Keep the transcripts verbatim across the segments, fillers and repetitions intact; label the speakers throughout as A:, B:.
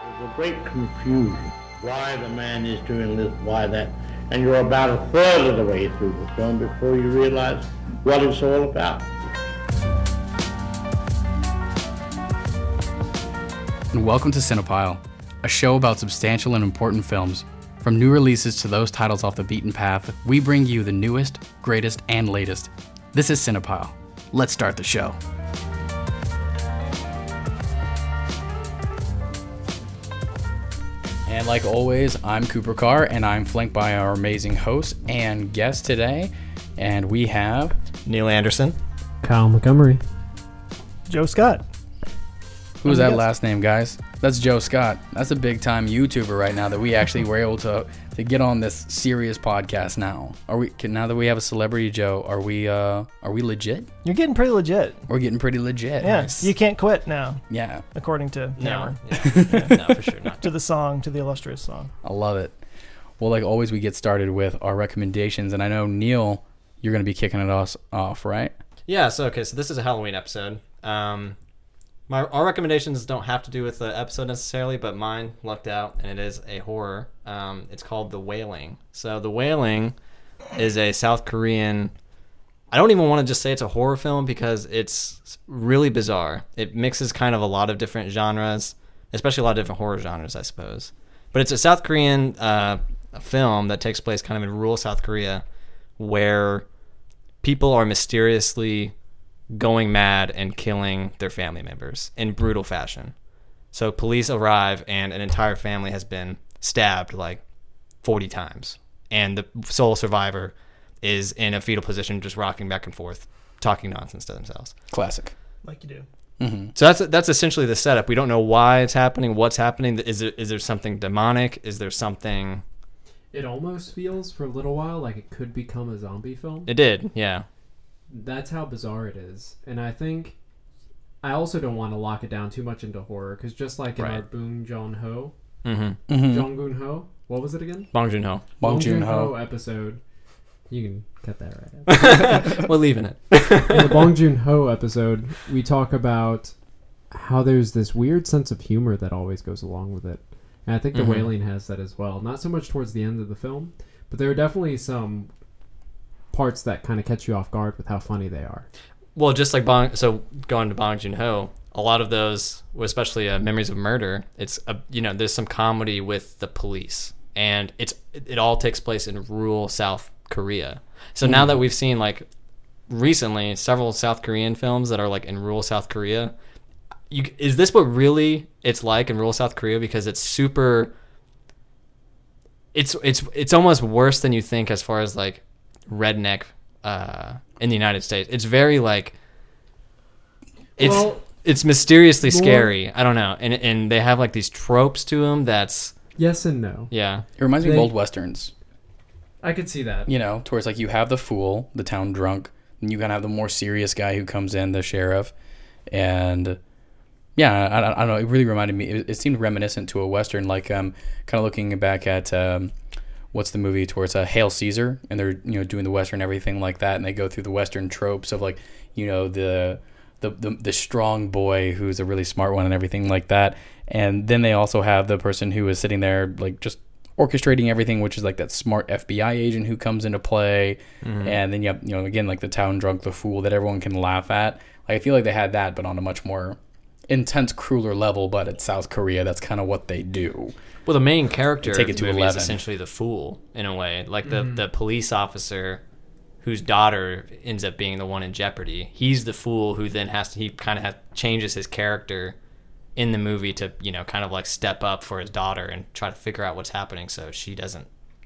A: There's a great confusion. Why the man is doing this, why that. And you're about a third of the way through the film before you realize what it's all about.
B: And welcome to Cinephile, a show about substantial and important films. From new releases to those titles off the beaten path, we bring you the newest, greatest, and latest. This is Cinephile. Let's start the show. And like always, I'm Cooper Carr, and I'm flanked by our amazing host and guest today. And we have...
C: Neil Anderson.
D: Kyle Montgomery.
E: Joe Scott.
B: Who's that last name, guys? That's Joe Scott. That's a big-time YouTuber right now that we actually were able to to get on this serious podcast now. Are we can, now that we have a celebrity Joe? Are we uh are we legit?
E: You're getting pretty legit.
B: We're getting pretty legit.
E: Yeah,
B: Nice.
E: you can't quit now.
B: Yeah,
E: According to
C: No,
E: Hammer.
C: yeah. no, for sure not.
E: To the song, to the illustrious song.
B: I love it. Well, like always, we get started with our recommendations, and I know Neil, you're gonna be kicking it us off, right?
C: Yeah, so okay, so this is a Halloween episode. Um, my our recommendations don't have to do with the episode necessarily, but mine lucked out, and it is a horror. Um, it's called The Wailing. So The Wailing is a South Korean. I don't even want to just say it's a horror film because it's really bizarre. It mixes kind of a lot of different genres, especially a lot of different horror genres, I suppose. But it's a South Korean uh, film that takes place kind of in rural South Korea, where people are mysteriously going mad and killing their family members in brutal fashion. So police arrive and an entire family has been stabbed like forty times. And the sole survivor is in a fetal position just rocking back and forth, talking nonsense to themselves.
B: Classic.
E: Like you do.
B: Mm-hmm.
C: So that's that's essentially the setup. We don't know why it's happening, what's happening. Is there, is there something demonic? Is there something...
D: It almost feels for a little while like it could become a zombie film.
C: It did, yeah.
D: That's how bizarre it is. And I think I also don't want to lock it down too much into horror because just like in
C: Right.
D: our Boon Joon-ho,
C: Mm-hmm.
B: Mm-hmm.
D: Jong Goon-ho, what was it again?
C: Bong Joon-ho.
B: Bong
D: Joon-ho
B: Joon-ho.
D: episode. You can cut that right out.
C: We're leaving it.
D: In the Bong Joon-ho episode, we talk about how there's this weird sense of humor that always goes along with it. And I think The
C: Mhm.
D: Wailing has that as well. Not so much towards the end of the film, but there are definitely some parts that kind of catch you off guard with how funny they are.
C: Well, just like Bong, so going to Bong Joon-ho, a lot of those, especially uh, Memories of Murder, it's a, you know, there's some comedy with the police, and it's it, it all takes place in rural South Korea. So now that we've seen like recently several South Korean films that are like in rural South Korea, you, is this what really it's like in rural South Korea? Because it's super. It's it's it's almost worse than you think as far as like redneck uh, in the United States. It's very like. It's
D: Well,
C: it's mysteriously
D: more-
C: scary. I don't know, and and they have like these tropes to them. That's
D: Yes and no.
C: yeah.
B: It reminds me
D: They-
B: of old westerns.
D: I could see that.
B: You know, towards like you have the fool, the town drunk, and you kind of have the more serious guy who comes in, the sheriff, and yeah, I, I, I don't know. It really reminded me. It, it seemed reminiscent to a western, like um, kind of looking back at um, what's the movie towards uh, Hail Caesar, and they're you know doing the western, everything like that, and they go through the western tropes of like you know the the the, the strong boy who's a really smart one and everything like that, and then they also have the person who is sitting there like just orchestrating everything, which is like that smart F B I agent who comes into play,
C: Mhm.
B: and then you have, you know again like the town drunk, the fool that everyone can laugh at. Like, I feel like they had that, but on a much more intense, crueler level. But it's South Korea, that's kind of what they do.
C: Well, the main character
B: Take it
C: of
B: to
C: the movie is
B: eleven.
C: essentially the fool in a way, like the
D: Mhm.
C: the police officer whose daughter ends up being the one in jeopardy. He's the fool who then has to he kind of has, changes his character in the movie to you know kind of like step up for his daughter and try to figure out what's happening so she doesn't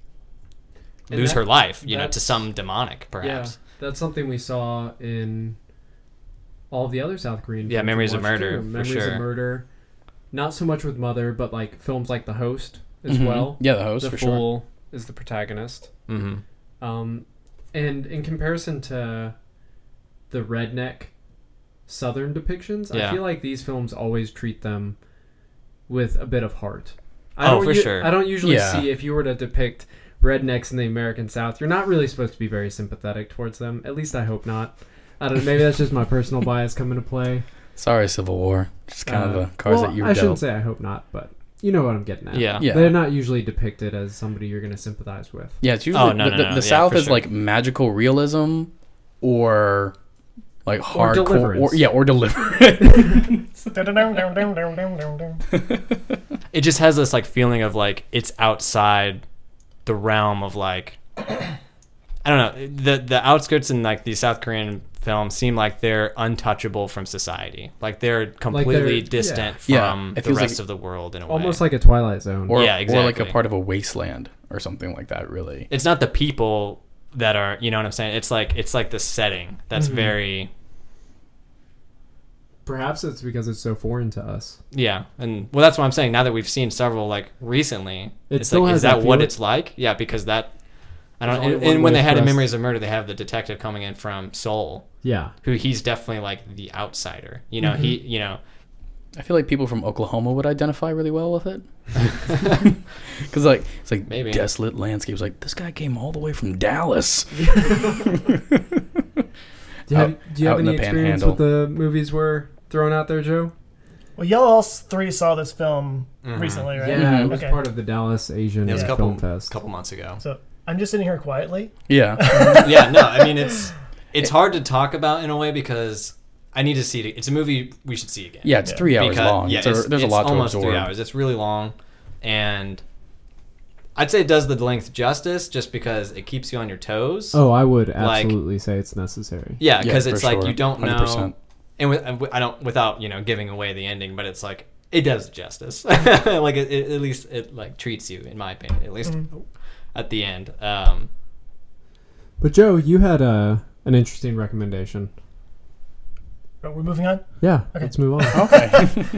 D: And
C: lose
D: that-
C: her life, you know, to
D: that's-
C: some demonic perhaps.
D: Yeah, that's something we saw in all the other South Korean
C: Yeah,
D: films we
C: Memories of
D: watched,
C: Murder,
D: too.
C: for
D: Memories
C: sure.
D: of Murder. Not so much with Mother, but like films like The Host as
B: Mhm.
D: well.
B: Yeah, the host
D: The
B: for sure.
D: Fool is the protagonist.
C: Mm-hmm.
D: Um, and in comparison to the redneck Southern depictions,
C: Yeah.
D: I feel like these films always treat them with a bit of heart. I
C: Oh,
D: don't
C: for
D: u-
C: sure.
D: I don't usually
B: Yeah.
D: see if you were to depict rednecks in the American South, you're not really supposed to be very sympathetic towards them. At least I hope not. I don't know. Maybe that's just my personal bias come into play.
B: Sorry, Civil War. Just kind of
D: Uh,
B: the cards
D: well,
B: that you
D: I
B: dealt.
D: shouldn't say I hope not, but you know what I'm getting at.
C: Yeah.
B: Yeah.
D: They're not usually depicted as somebody you're going to sympathize with.
B: Yeah, it's usually
C: Oh, no,
B: the,
C: no,
B: the,
C: no.
B: the
C: Yeah,
B: South
C: for
B: is
C: sure.
B: like magical realism or like
D: Or
B: hardcore
D: Deliverance.
B: or yeah, or deliverance.
C: It just has this like feeling of like it's outside the realm of like I don't know, the the outskirts in like these South Korean films seem like they're untouchable from society, like they're completely
D: they're-
C: distant
B: yeah.
C: from
B: It
C: the
B: feels
C: rest
B: like-
C: of the world in a
D: Almost
C: way.
D: like a Twilight Zone.
B: or,
C: Yeah,
B: or like a
C: exactly.
B: part of a wasteland or something like that, really.
C: It's not the people that are, you know what I'm saying? It's like it's like the setting that's
D: Mhm.
C: very
D: Perhaps it's because it's so foreign to us.
C: yeah, and well, that's what I'm saying. Now that we've seen several like recently,
D: It
C: it's
D: still
C: like,
D: has
C: is that
D: that
C: what
D: feel-
C: it's like? Yeah, because that I don't.
D: There's only
C: And,
D: one
C: and when
D: way
C: they had
D: for
C: in
D: us-
C: Memories of Murder, they have the detective coming in from Seoul,
D: Yeah.
C: who he's definitely like the outsider. You know,
D: Mm-hmm.
C: he, you know,
B: I feel like people from Oklahoma would identify really well with it. Because like it's like
C: Maybe.
B: desolate landscapes. Like this guy came all the way from Dallas.
D: Do you have,
B: Out-
D: do you have
B: out in
D: any
B: the
D: experience
B: panhandle.
D: with the movies we're throwing out there, Joe?
E: Well, y'all all three saw this film
C: Mhm.
E: recently, right?
D: Yeah, it was
E: Okay.
D: part of the Dallas Asian
C: it was a
E: Yeah.
C: couple
D: Film Fest.
C: couple months ago.
E: So I'm just sitting here quietly.
B: Yeah.
C: Yeah, no, I mean it's it's hard to talk about in a way because I need to see it. It's a movie we should see again.
B: Yeah, it's
E: Yeah.
B: three hours
C: Because-
B: long.
C: Yeah,
B: It's a-
C: it's,
B: there's a
C: it's
B: lot to
C: almost
B: absorb.
C: three hours. It's really long, and I'd say it does the length justice just because it keeps you on your toes.
D: Oh, I would
C: Like-
D: absolutely say it's necessary.
C: yeah,
B: Yeah,
C: because
B: for
C: it's like
B: sure.
C: you don't
B: one hundred
C: know,
B: percent.
C: and with, and I don't without you know giving away the ending, but it's like it does justice. Like it, it, at least it like treats you, in my opinion, at least
E: Mhm.
C: at the end. Um,
D: But Joe, you had uh, an interesting recommendation.
E: Are we moving on?
D: Yeah,
E: Okay.
D: let's move on.
E: Okay.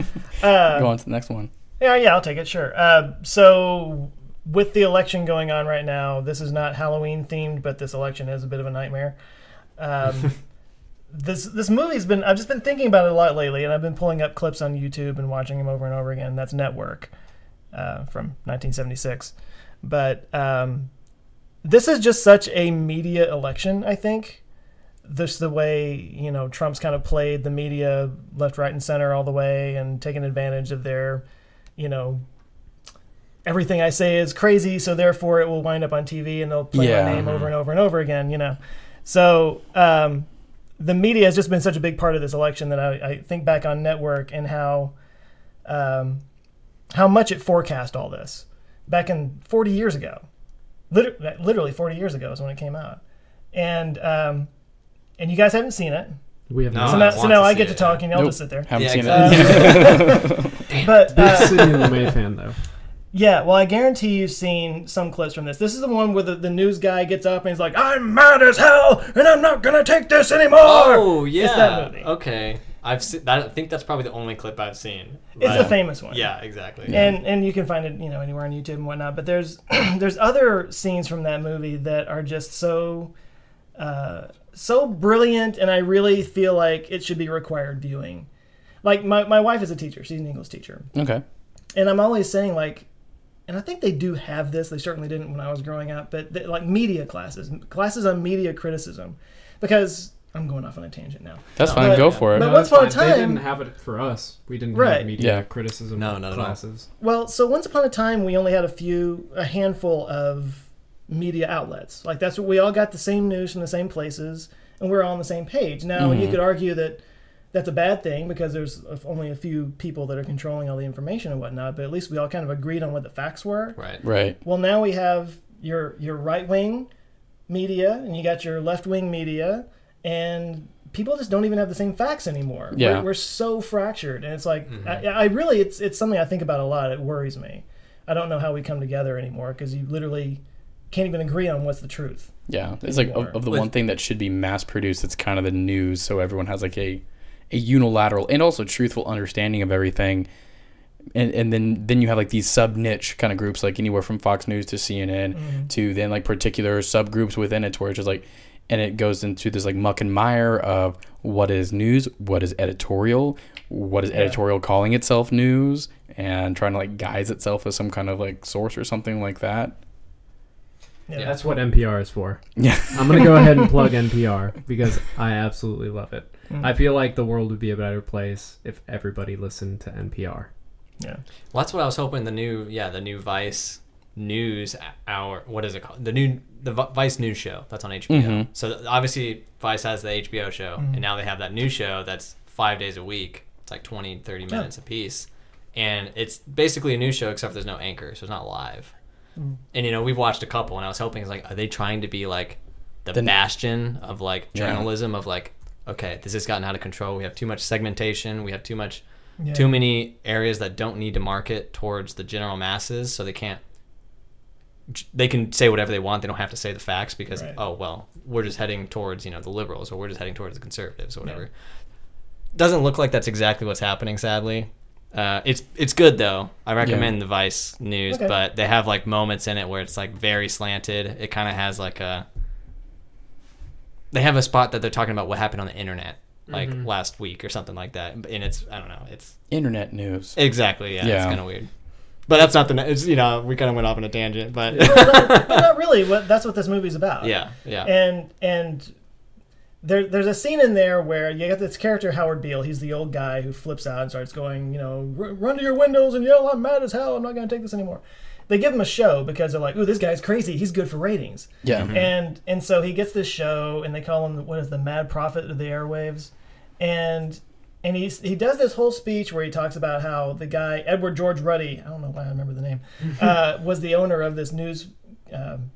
E: uh,
B: Go on to the next one.
E: Yeah, yeah, I'll take it. Sure. Uh, so, with the election going on right now, this is not Halloween themed, but this election is a bit of a nightmare. Um, this this movie's been I've just been thinking about it a lot lately, and I've been pulling up clips on YouTube and watching them over and over again. That's Network uh, from nineteen seventy-six. But um, this is just such a media election, I think. This the way, you know, Trump's kind of played the media left, right, and center all the way and taken advantage of their, you know, everything I say is crazy, so therefore it will wind up on T V and they'll play
B: Yeah.
E: my name over and over and over again, you know. So um, the media has just been such a big part of this election that I, I think back on Network and how um, how much it forecast all this back in forty years ago. Liter- literally forty years ago is when it came out. And um, and you guys haven't seen it.
D: We have
C: No.
E: So
C: Oh,
E: now,
C: I
E: so
C: want
E: now
C: to
E: I
C: see
E: get to
C: it,
E: talk
C: yeah.
E: and y'all
B: Nope.
E: just sit there.
B: Haven't
C: Yeah,
B: seen
C: exactly.
B: it.
E: But
D: Big
E: uh,
D: City and LeMay fan though.
E: yeah, well, I guarantee you've seen some clips from this. This is the one where the, the news guy gets up and he's like, "I'm mad as hell, and I'm not gonna take this anymore."
C: Oh yeah,
E: It's that movie.
C: Okay, I've seen. I think that's probably the only clip I've seen.
E: It's
C: But-
E: the famous one.
C: Yeah, exactly.
E: And and you can find it, you know, anywhere on YouTube and whatnot. But there's there's other scenes from that movie that are just so uh, so brilliant, and I really feel like it should be required viewing. Like my my wife is a teacher; she's an English teacher,
B: Okay.
E: and I'm always saying like, and I think they do have this. They certainly didn't when I was growing up, but they, like media classes, classes on media criticism, because I'm going off on a tangent now.
B: That's
C: No,
B: fine.
E: but-
B: Go for it.
E: but
D: No,
E: once
D: that's
E: upon a
D: fine. They
E: time-
D: didn't have it for us. We didn't
E: Right.
D: have media
B: Yeah.
D: criticism
C: No, not at all.
D: classes.
E: Well, so once upon a time, we only had a few, a handful of media outlets. Like that's what we all got the same news from the same places, and we're all on the same page. Now, you
B: Mhm.
E: could argue that that's a bad thing because there's only a few people that are controlling all the information and whatnot. But at least we all kind of agreed on what the facts were.
C: Right.
B: Right.
E: Well, now we have your your right wing media, and you got your left wing media, and people just don't even have the same facts anymore.
B: Yeah.
E: We're, we're so fractured, and it's like
C: Mhm.
E: I, I really it's it's something I think about a lot. It worries me. I don't know how we come together anymore because you literally can't even agree on what's the truth.
B: Yeah. It's like of,
E: Anymore.
B: of the
C: With-
B: one thing that should be mass produced. It's kind of the news, so everyone has like a a unilateral and also truthful understanding of everything. And and then then you have like these sub niche kind of groups, like anywhere from Fox News to C N N
E: Mhm.
B: to then like particular subgroups within it, to where it's just like, and it goes into this like muck and mire of what is news, what is editorial, what is
E: Yeah.
B: editorial calling itself news, and trying to like guise itself as some kind of like source or something like that.
E: Yeah.
D: That's what N P R is for.
B: Yeah.
D: I'm going to go ahead and plug N P R because I absolutely love it.
E: Mm.
D: I feel like the world would be a better place if everybody listened to N P R.
E: Yeah.
C: Well, that's what I was hoping. The new, yeah, the new Vice News hour. What is it called? The new, the Vi- Vice News show that's on H B O.
B: Mhm.
C: So obviously Vice has the H B O show,
E: Mhm.
C: and now they have that new show that's five days a week. It's like twenty, thirty minutes a piece, and it's basically a new show except there's no anchor, so it's not live.
E: Mm.
C: And you know, we've watched a couple, and I was hoping it's like, are they trying to be like the,
B: The-
C: bastion of like
B: Yeah.
C: journalism of like, okay, this has gotten out of control. We have too much segmentation. We have too much.
E: Yeah.
C: Too many areas that don't need to market towards the general masses, so they can't. They can say whatever they want. They don't have to say the facts because
E: Right.
C: oh well, we're just heading towards you know the liberals or we're just heading towards the conservatives or whatever. Doesn't look like that's exactly what's happening. Sadly, uh, it's it's good though. I recommend the Vice News,
E: Okay.
C: but they have like moments in it where it's like very slanted. It kind of has like a. They have a spot that they're talking about what happened on the internet. Like
D: Mhm.
C: last week or something like that, and it's I don't know, it's
B: Internet news.
C: exactly yeah,
B: Yeah.
C: it's kind of weird. But that's not the it's you know we kind of went off on a tangent, but
E: But not really. What that's what this movie's about.
C: yeah, yeah,
E: And and there there's a scene in there where you got this character Howard Beale. He's the old guy who flips out and starts going, you know, "R- run to your windows and yell, "I'm mad as hell. I'm not going to take this anymore." They give him a show because they're like, "Ooh, this guy's crazy. He's good for ratings."
B: Yeah.
E: And and so he gets this show, and they call him what is the Mad Prophet of the airwaves, and and he he does this whole speech where he talks about how the guy Edward George Ruddy, I don't know why I remember the name, uh, was the owner of this news. Um,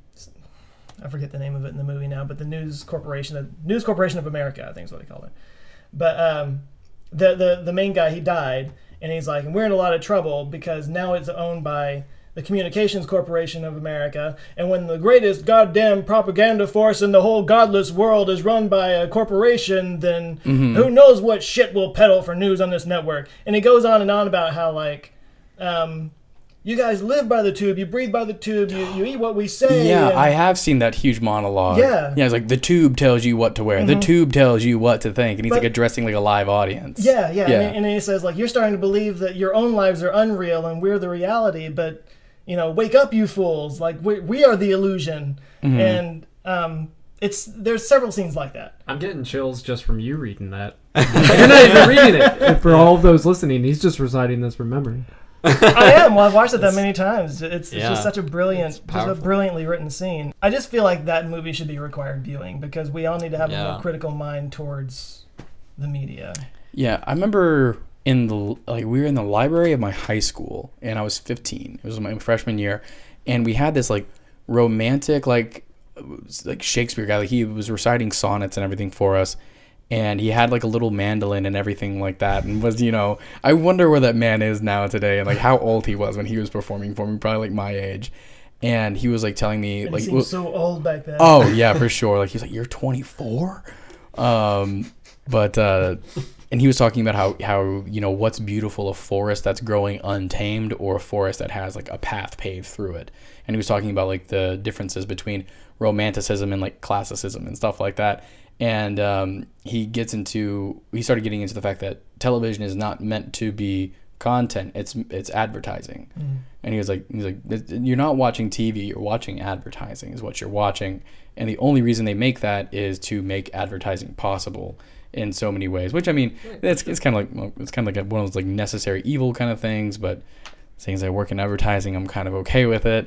E: I forget the name of it in the movie now, but the News Corporation, the News Corporation of America, I think is what they called it. But um, the the the main guy, he died, and he's like, and we're in a lot of trouble because now it's owned by the Communications Corporation of America, and when the greatest goddamn propaganda force in the whole godless world is run by a corporation, then who knows what shit will peddle for news on this network. And he goes on and on about how, like, um, you guys live by the tube, you breathe by the tube, you, you eat what we say.
B: Yeah,
E: and-
B: I have seen that huge monologue.
E: Yeah.
B: Yeah, it's like the tube tells you what to wear. The tube tells you what to think. And he's
E: But-
B: like addressing like a live audience.
E: Yeah, yeah.
B: Yeah.
E: And, and he says, like, you're starting to believe that your own lives are unreal and we're the reality, but, you know, wake up, you fools. Like, we, we are the illusion.
B: Mm-hmm.
E: And um, it's there's several scenes like that.
D: I'm getting chills just from you reading that. You're not even reading it. And for all of those listening, he's just reciting this from memory.
E: I am. Well, I've watched it that many times. It's, it's
C: Yeah.
E: just such a brilliant,
C: It's
E: just a
C: powerful.
E: brilliantly written scene. I just feel like that movie should be required viewing because we all need to have a
C: Yeah.
E: more critical mind towards the media.
B: Yeah, I remember in the like we were in the library of my high school, and I was fifteen. It was my freshman year, and we had this like romantic like like Shakespeare guy. Like he was reciting sonnets and everything for us, and he had like a little mandolin and everything like that, and was you know I wonder where that man is now today, and like how old he was when he was performing for me, probably like my age, and he was like telling me
E: And
B: like
E: it seemed
B: well-
E: so old back then.
B: oh yeah, for sure. Like he's like, you're twenty-four, um, but uh, and he was talking about how how you know what's beautiful, a forest that's growing untamed or a forest that has like a path paved through it. And he was talking about like the differences between romanticism and like classicism and stuff like that. And um, he gets into he started getting into the fact that television is not meant to be content; it's it's advertising.
E: Mm.
B: And he was like, he's like, you're not watching T V, you're watching advertising is what you're watching. And the only reason they make that is to make advertising possible in so many ways. Which I mean, it's it's kind of like well, it's kind of like a, one of those like necessary evil kind of things. But seeing as I work in advertising, I'm kind of okay with it.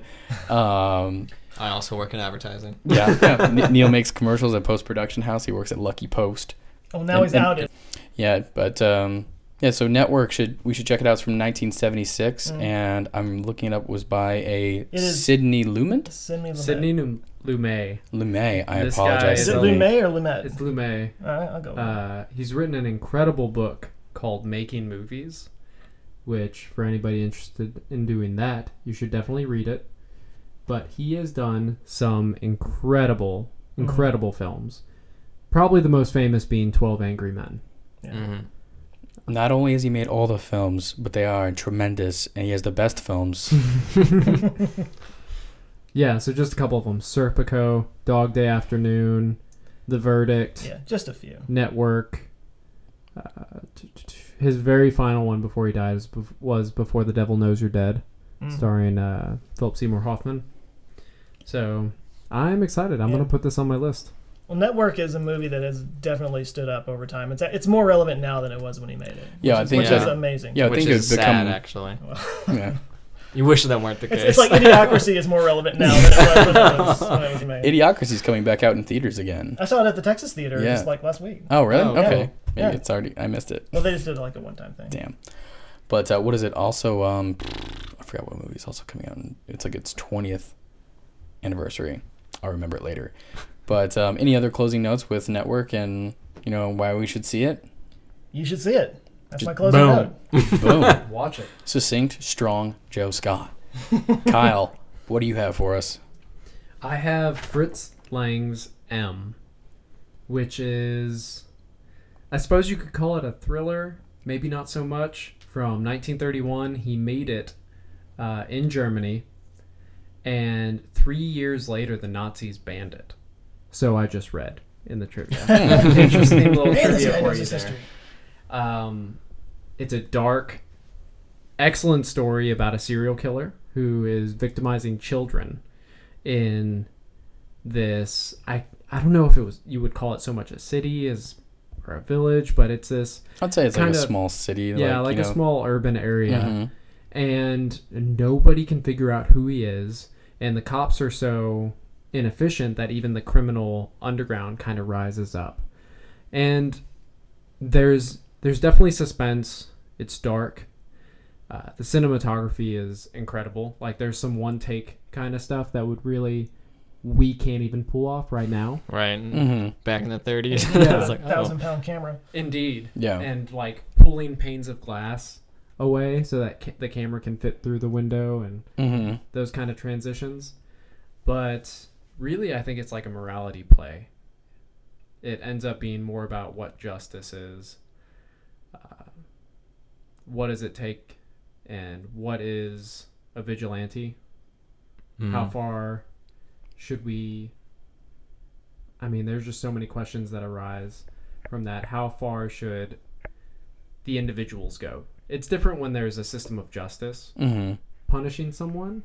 B: Um,
C: I also work in advertising.
B: yeah, yeah. N- Neil makes commercials at Post Production House. He works at Lucky Post.
E: Well, now
B: And-
E: he's
B: and-
E: outed.
B: Yeah, but um, yeah. So Network should we should check it out. It's from nineteen seventy-six,
E: Mm.
B: and I'm looking it up. Was by a
E: is-
B: Sidney Lumet.
E: Sidney Lumet.
D: Sidney Lu- Lumet.
B: Lumet. I
D: This guy
B: apologize.
E: Is
D: is
E: it
D: a-
E: Lumet or Lumet?
D: It's Lumet.
E: All right, I'll go. with it.
D: Uh, he's written an incredible book called Making Movies, which for anybody interested in doing that, you should definitely read it. But he has done some incredible, incredible films. Probably the most famous being twelve Angry Men.
E: Yeah.
C: Mm-hmm.
B: Not only has he made all the films, but they are tremendous, and he has the best films.
D: Yeah, so just a couple of them. Serpico, Dog Day Afternoon, The Verdict,
E: Yeah, just a few.
D: Network. Uh, t- t- t- his very final one before he died was bef- was Before the Devil Knows You're Dead,
E: Mm.
D: starring uh, Philip Seymour Hoffman. So I'm excited. I'm
E: Yeah.
D: going to put this on my list.
E: Well, Network is a movie that has definitely stood up over time. It's it's more relevant now than it was when he made it.
B: Yeah,
E: which
B: I
E: is,
B: think
E: which
C: that-
E: is amazing.
B: Yeah, I
C: Which
B: think it
C: is
B: would become
C: sad, actually.
B: yeah.
C: You wish that weren't the
E: It's,
C: case.
E: it's like Idiocracy is more relevant now than it was when it was, when it was made.
B: Idiocracy's coming back out in theaters again.
E: I saw it at the Texas Theater
B: Yeah.
E: just like last week.
B: Oh, really?
C: Oh,
B: okay.
C: cool.
B: Maybe
E: Yeah.
B: it's already. I missed it.
E: Well, they just did like a one-time thing.
B: Damn. But uh, what is it? Also, um, I forgot what movie is also coming out. In, it's like its twentieth anniversary. I'll remember it later. But um, any other closing notes with Network and you know why we should see it?
E: You should see it. That's
B: Just
E: my closing
C: boom.
E: note.
B: Boom.
D: Watch it.
B: Succinct, strong Joe Scott. Kyle, what do you have for us?
D: I have Fritz Lang's M, which is, I suppose you could call it a thriller, maybe not so much. From nineteen thirty-one, he made it uh, in Germany, and three years later, the Nazis banned it. So I just read in the trivia. Interesting little
E: Man, this
D: trivia
E: guy
D: for
E: knows
D: you
E: his
D: there.
E: history.
D: Um, it's a dark, excellent story about a serial killer who is victimizing children in this. I I don't know if it was you would call it so much a city as or a village, but it's this
B: I'd say it's like
D: Kind
B: a
D: of-
B: small city.
D: yeah like
B: you
D: a
B: know.
D: small urban area,
B: Mhm.
D: and nobody can figure out who he is, and the cops are so inefficient that even the criminal underground kind of rises up, and there's there's definitely suspense. It's dark. Uh, the cinematography is incredible. Like there's some one take kind of stuff that would really we can't even pull off right now.
C: Right.
B: Mhm.
C: Back in the thirties.
D: Yeah.
C: It's like, oh.
E: Thousand pound camera.
D: Indeed.
B: Yeah.
D: And like pulling panes of glass away so that ca- the camera can fit through the window and
B: Mm-hmm.
D: those kind of transitions. But really, I think it's like a morality play. It ends up being more about what justice is. Uh, what does it take? And what is a vigilante?
C: Mhm.
D: How far should we... I mean, there's just so many questions that arise from that. How far should the individuals go? It's different when there's a system of justice
B: Mm-hmm.
D: punishing someone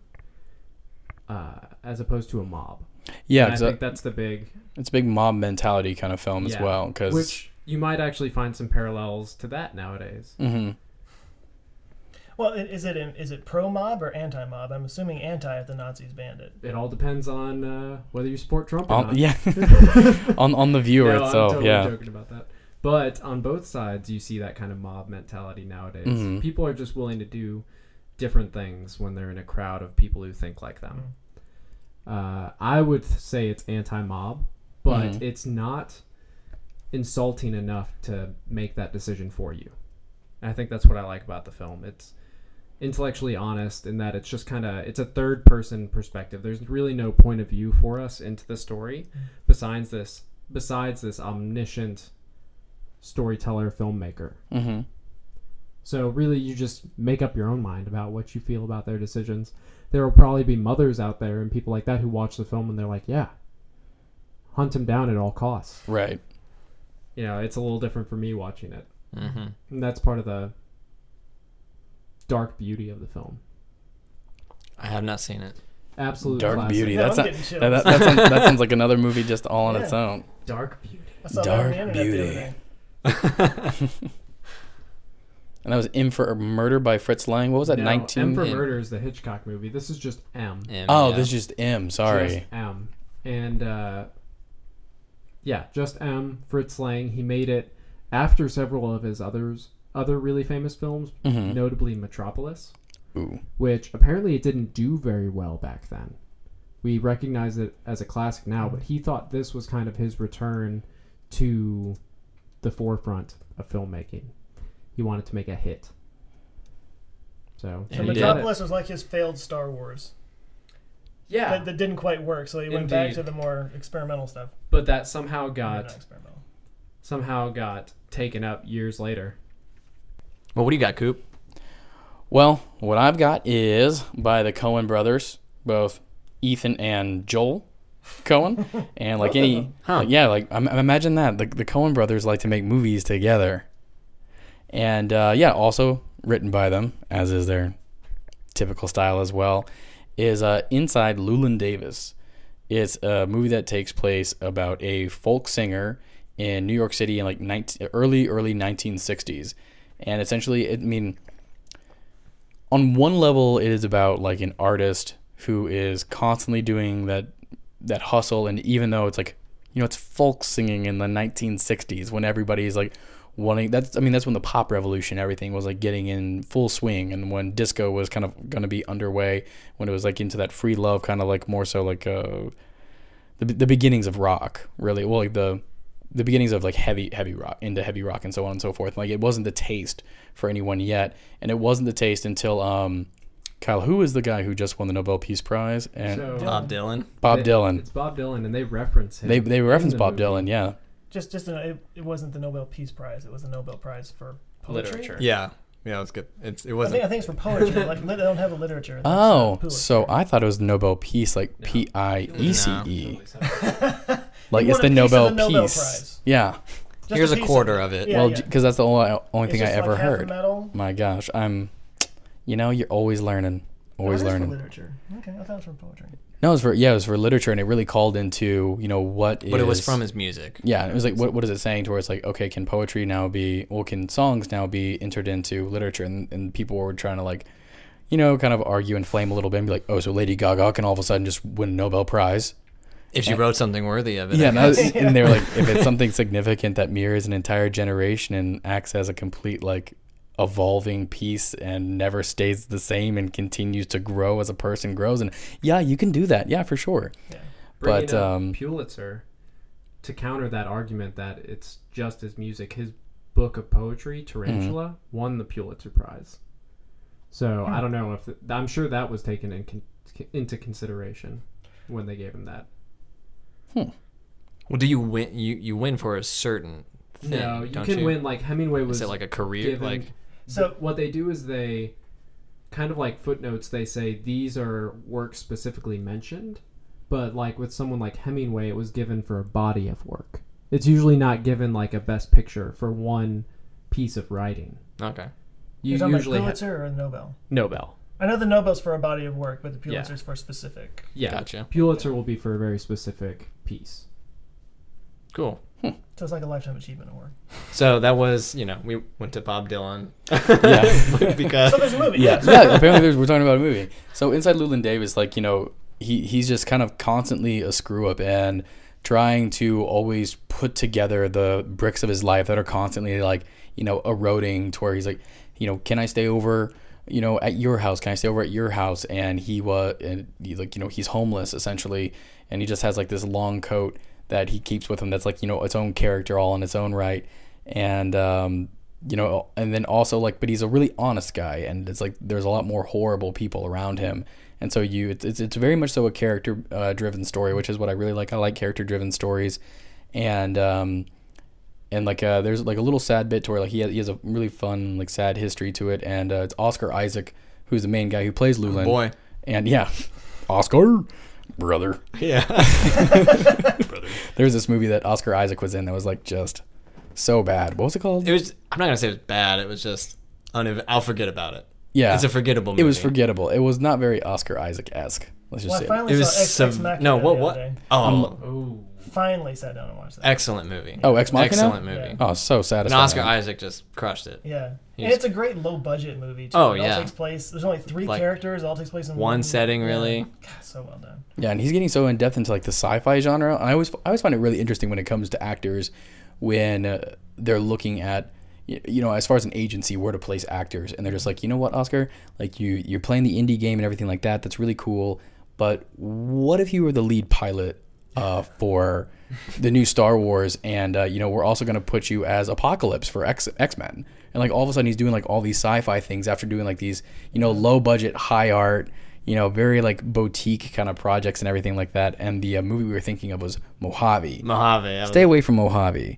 D: uh, as opposed to a mob.
B: Yeah,
D: And I
B: 'cause
D: think
B: that-
D: that's the big...
B: it's a big mob mentality kind of film as
D: Yeah,
B: well. Because
D: Which you might actually find some parallels to that nowadays.
B: mm-hmm.
E: Well, i- is it is it pro mob or anti mob? I'm assuming anti if the Nazis banned it.
D: It all depends on uh, whether you support Trump or
B: on,
D: not.
B: yeah, on on the viewer
D: No,
B: itself.
D: I'm totally
B: yeah.
D: joking about that. But on both sides, you see that kind of mob mentality nowadays.
B: Mhm.
D: People are just willing to do different things when they're in a crowd of people who think like them. Uh, I would say it's anti-mob, but
B: Mhm.
D: it's not insulting enough to make that decision for you. And I think that's what I like about the film. It's intellectually honest in that it's just kind of it's a third person perspective. There's really no point of view for us into the story besides this besides this omniscient storyteller filmmaker.
B: Mm-hmm.
D: So really you just make up your own mind about what you feel about their decisions. There will probably be mothers out there and people like that who watch the film and they're like, yeah, hunt him down at all costs.
B: Right.
D: You know, it's a little different for me watching it.
C: Mm-hmm.
D: And that's part of the dark beauty of the film.
C: I have not seen it.
D: Absolute
B: Dark
D: classic.
B: Beauty.
E: Yeah,
B: That's
E: I'm
B: not,
E: getting chills.
B: that, that, that, sounds, that sounds like another movie just all on
E: Yeah.
B: its own.
D: Dark Beauty.
E: I saw that on
B: Dark
E: the internet the other
B: Beauty.
E: day.
B: And that was M for Murder by Fritz Lang. What was that?
D: No,
B: nineteen.
D: M for
C: M.
D: Murder is the Hitchcock movie. This is just M.
C: Um,
B: Oh,
C: yeah.
B: this is just M. Sorry.
D: Just M. And uh, yeah, just M. Fritz Lang. He made it after several of his others, other really famous films,
B: Mhm.
D: notably Metropolis,
B: Ooh.
D: which apparently it didn't do very well back then. We recognize it as a classic now, but he thought this was kind of his return to the forefront of filmmaking. He wanted to make a hit. So,
C: And
E: So
C: he did.
E: Metropolis was like his failed Star Wars.
D: yeah,
E: That, that didn't quite work, so he went back
D: Indeed.
E: to the more experimental stuff.
D: but that somehow
E: Maybe
D: got
E: not experimental.
D: somehow got taken up years later.
C: Well, what do you got, Coop?
B: Well, what I've got is by the Coen brothers, both Ethan and Joel Coen, and like any,
C: Huh.
B: like, yeah, like I'm, imagine that the the Coen brothers like to make movies together, and uh, yeah, also written by them, as is their typical style as well, is uh, Inside Llewyn Davis. It's a movie that takes place about a folk singer in New York City in like nineteen, early, early nineteen sixties. And essentially, it, I mean, on one level, it is about like an artist who is constantly doing that that hustle. And even though it's like, you know, it's folk singing in the nineteen sixties when everybody's like wanting, that's, I mean, that's when the pop revolution, everything was like getting in full swing. And when disco was kind of going to be underway, when it was like into that free love, kind of like more so like uh, the, the beginnings of rock, really. Well, like the, the beginnings of like heavy, heavy rock, into heavy rock and so on and so forth. Like it wasn't the taste for anyone yet. And it wasn't the taste until, um, Kyle, who is the guy who just won the Nobel Peace Prize? And
D: So-
C: Bob Dylan.
B: Bob
D: They-
B: Dylan.
D: It's Bob Dylan, and they reference him.
B: They they
D: in
B: reference
D: the
B: Bob
D: movie.
B: Dylan, yeah.
E: Just, just a, it, it wasn't the Nobel Peace Prize. It was the Nobel Prize for poetry.
B: Literature.
C: Yeah, yeah, it was good. It's it
E: I
C: wasn't.
E: think, I think it's for poetry. Like they don't have a literature. That's, uh,
B: Oh,
E: Pulitzer.
B: so I thought it was Nobel Peace, like
D: No.
B: P I E C E. Like
E: You
B: it's
E: want
B: the
E: a piece of
B: Nobel
E: the Nobel
B: Peace.
E: Prize.
B: Yeah.
E: Just
C: Here's a
E: piece
C: quarter
E: it.
C: of it.
E: Yeah,
B: well,
E: yeah.
B: because that's the only, only
E: It's
B: thing I
E: just like
B: ever
E: half a
B: heard.
E: medal.
B: My gosh, I'm, you know, you're always learning, always
E: Oh, it is for
B: learning.
E: literature. Okay, I thought it was from poetry.
B: No, it was for yeah, it was for literature, and it really called into you know what
C: But it was
B: is-
C: from his music.
B: Yeah, it was like, what what is it saying to where it's like, okay, can poetry now be, well, can songs now be entered into literature? And, and people were trying to like, you know, kind of argue and flame a little bit and be like, oh, so Lady Gaga can all of a sudden just win a Nobel Prize?
C: If she wrote something worthy of it.
B: Yeah,
C: I
B: and, I
C: guess.
B: was- and they were like, if it's something significant that mirrors an entire generation and acts as a complete like evolving piece and never stays the same and continues to grow as a person grows, and yeah, you can do that, yeah, for sure.
E: Yeah.
D: Bringing
B: But,
D: up
B: um,
D: Pulitzer, to counter that argument that it's just his music, his book of poetry, Tarantula,
B: Mm-hmm.
D: won the Pulitzer Prize. So
B: Hmm.
D: I don't know if th- I'm sure that was taken in con- into consideration when they gave him that.
C: Well, do you win? You you win for a certain thing.
D: no, you
C: don't
D: can
C: you?
D: win. Like Hemingway was
C: Is it like a career?
D: given-
C: Like
E: So
D: what they do is they kind of like footnotes. They say these are works specifically mentioned, but like with someone like Hemingway, it was given for a body of work. It's usually not given like a best picture for one piece of writing.
C: okay.
D: You
E: you're talking
D: usually
E: about
D: ha-
E: Pulitzer or Nobel?
D: Nobel.
E: I know the Nobel's for a body of work, but the
D: Yeah.
E: Pulitzer's for specific.
D: Yeah,
C: Gotcha.
D: Pulitzer will be for a very specific piece.
C: Cool.
E: So it's like a lifetime achievement award.
C: So that was, you know, we went to Bob Dylan.
B: Yeah.
C: because
E: So there's a movie.
B: Yeah, yeah. Apparently, there's, we're talking about a movie. So inside Llewyn Davis, like you know, he he's just kind of constantly a screw up and trying to always put together the bricks of his life that are constantly like you know eroding to where he's like, you know, can I stay over? You know, at your house? Can I stay over at your house? And he was, and he's like, you know, he's homeless essentially, and he just has like this long coat that he keeps with him that's like you know its own character all in its own right, and um, you know, and then also like, but he's a really honest guy, and it's like there's a lot more horrible people around him, and so you, it's it's, it's very much so a character uh, driven story, which is what I really like. I like character driven stories, and um, and like uh, there's like a little sad bit to where like he has, he has a really fun like sad history to it, and uh, it's Oscar Isaac who's the main guy who plays Llewyn,
C: boy.
B: and yeah, Oscar, brother.
C: Yeah.
B: There's this movie that Oscar Isaac was in that was like just so bad. What was it called?
C: It was. I'm not gonna say it was bad. It was just. Unev- I'll forget about it.
B: Yeah,
C: It's a forgettable movie.
B: It was forgettable. It was not very Oscar Isaac-esque. Let's just
E: Well, I
B: say.
E: finally
C: It was
E: saw Ex,
C: some-
E: Ex Machina
C: no, what-
E: the
C: what?
E: other day.
C: Oh,
D: Oh,
E: Finally sat down and watched that.
C: excellent movie.
B: Oh, Ex Machina?
C: Excellent movie.
E: Yeah.
B: Oh, so
C: And
B: satisfying.
C: Oscar Isaac just crushed it.
E: Yeah, and
C: He's-
E: it's a great low budget movie too.
C: Oh,
E: it
C: yeah.
E: all takes place. There's only three
C: Like,
E: characters. It all takes place in
C: one setting,
E: yeah.
C: really.
E: God, so well done.
B: Yeah, and he's getting so in depth into like the sci-fi genre. I always, I always find it really interesting when it comes to actors when uh, they're looking at, y- you know, as far as an agency, where to place actors, and they're just like, you know what, Oscar, like you, you're playing the indie game and everything like that. That's really cool. But what if you were the lead pilot uh, for the new Star Wars, and uh, you know, we're also going to put you as Apocalypse for X X-Men, and like all of a sudden he's doing like all these sci-fi things after doing like these, you know, low budget, high art, you know, very like boutique kind of projects and everything like that. And the uh, movie we were thinking of was Mojave.
C: Mojave. I was-
B: Stay away from Mojave.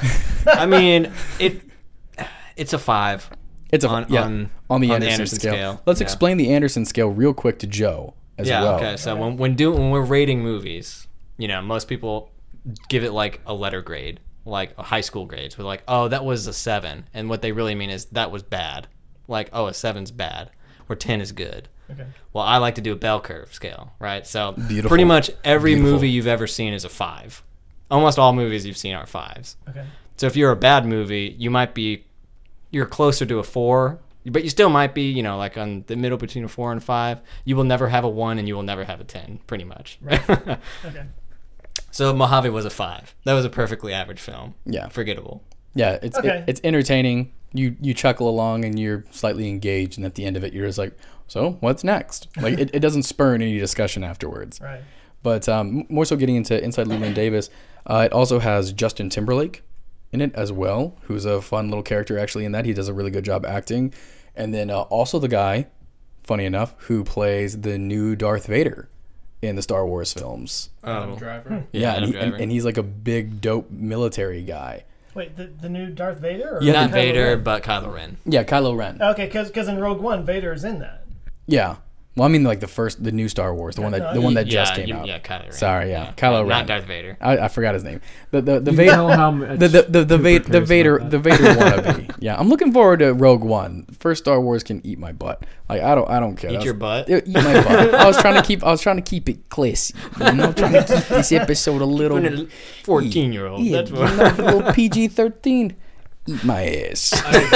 C: I mean, it. It's a five.
B: It's a
C: On-
B: yeah,
C: on-
B: on the
C: on
B: Anderson,
C: Anderson
B: scale.
C: scale.
B: Let's
C: Yeah.
B: explain the Anderson scale real quick to Joe as
C: yeah.
B: well.
C: Okay. So when when do when we're rating movies, you know, most people give it like a letter grade, like a high school grades. We're like, oh, that was a seven, and what they really mean is that was bad. Like, oh, a seven's bad. or ten is good.
E: Okay.
C: Well, I like to do a bell curve scale, right? So
B: Beautiful.
C: pretty much every
B: Beautiful.
C: movie you've ever seen is a five. Almost all movies you've seen are fives.
E: Okay.
C: So if you're a bad movie, you might be, you're closer to a four, but you still might be, you know, like on the middle between a four and five. You will never have a one, and you will never have a ten, pretty much.
E: Right. Okay.
C: So Mojave was a five. That was a perfectly average film.
B: Yeah.
C: Forgettable.
B: Yeah, it's
E: Okay.
B: it, it's entertaining. You you chuckle along and you're slightly engaged, and at the end of it, you're just like, so what's next? Like it, it doesn't spur any discussion afterwards.
E: Right.
B: But um, more so getting into Inside Llewyn Davis, uh, it also has Justin Timberlake in it as well, who's a fun little character actually in that. He does a really good job acting. And then uh, also the guy, funny enough, who plays the new Darth Vader in the Star Wars films.
D: Adam
C: Oh.
D: Driver.
B: Yeah, and,
C: Adam
B: he, and,
C: Driver.
B: and he's like a big, dope military guy.
E: Wait, the, the new Darth Vader? Or
B: Yeah,
C: Not
E: Kylo
C: Vader,
E: Ren?
C: but Kylo Ren.
B: Yeah, Kylo Ren.
E: Okay, because in Rogue One, Vader is in that.
B: Yeah. Well, I mean like the first, the new Star Wars, the one that
E: no,
B: the one that
C: yeah,
B: just came
C: you-
B: out.
C: Yeah, Kylo Ren.
B: Sorry, yeah, Kylo Ren.
C: Not Darth Vader.
B: I, I forgot his name. The the the
D: You
B: Vader.
D: can tell how much
B: The the the, the,
D: Cooper
B: Va- the
D: cares
B: Vader
D: about
B: the
D: that.
B: Vader wannabe. Yeah, I'm looking forward to Rogue One. First Star Wars can eat my butt. Like I don't I don't care.
C: Eat
B: That's-
C: your butt?
B: Eat my butt. I was trying to keep I was trying to keep it classy. You know, trying to keep this episode a little
C: fourteen-year-old.
B: yeah,
C: That's
B: you
C: what.
B: know, a little P G thirteen. Eat my ass.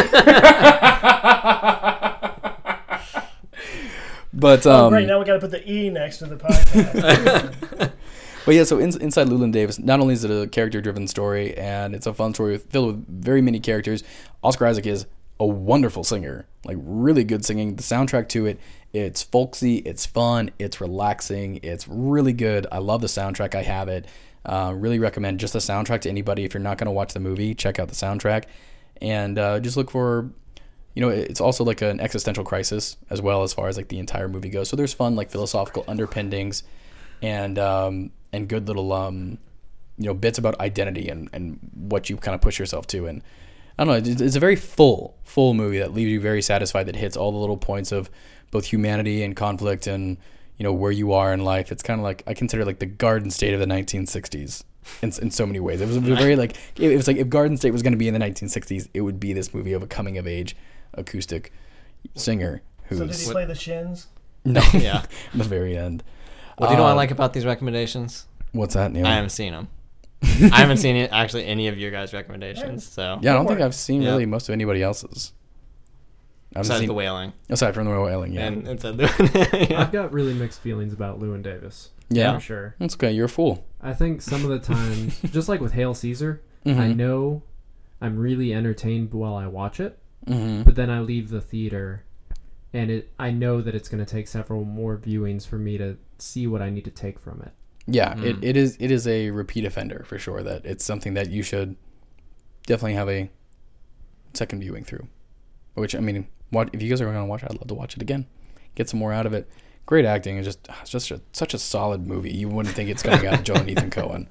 B: But um,
E: Oh, great. Now we got to put the E next to the podcast.
B: But yeah, so in, Inside Llewyn Davis, not only is it a character-driven story, and it's a fun story filled with very many characters, Oscar Isaac is a wonderful singer, like really good singing. The soundtrack to it, it's folksy, it's fun, it's relaxing, it's really good. I love the soundtrack. I have it. Uh, really recommend just the soundtrack to anybody. If you're not going to watch the movie, check out the soundtrack, and uh, just look for. You know, it's also like an existential crisis as well as far as like the entire movie goes. So there's fun like philosophical underpinnings, and um, and good little um, you know bits about identity and, and what you kind of push yourself to. And I don't know, it's, it's a very full full movie that leaves you very satisfied. That hits all the little points of both humanity and conflict, and you know where you are in life. It's kind of like I consider it like the Garden State of the nineteen sixties. In, in so many ways, it was a very like it was like if Garden State was going to be in the nineteen sixties, it would be this movie of a coming of age acoustic singer who's
E: So did he play the shins?
B: no
C: Yeah.
B: the very end.
C: What do you know what I
B: Um,
C: like about these recommendations?
B: What's that, Neil?
C: I haven't seen them. I haven't seen it, actually any of your guys' recommendations. So
B: yeah, I don't
E: Go
B: think
E: for it.
B: I've seen
C: Yeah.
B: really most of anybody else's. I've
C: besides
B: seen
C: the whaling
B: aside from the whaling, yeah,
C: and, and said the, yeah.
D: I've got really mixed feelings about Llewyn Davis.
B: yeah,
D: For sure.
B: that's okay. You're a fool.
D: I think some of the time, just like with Hail Caesar,
B: Mhm.
D: I know I'm really entertained while I watch it,
B: Mm-hmm.
D: but then I leave the theater, and it I know that it's going to take several more viewings for me to see what I need to take from it.
B: Yeah,
C: Mm.
B: it, it is it is a repeat offender for sure. That it's something that you should definitely have a second viewing through. Which I mean, what if you guys are going to watch it? I'd love to watch it again, get some more out of it. Great acting. It's just it's just a, such a solid movie. You wouldn't think it's coming out of Joel and Ethan Coen,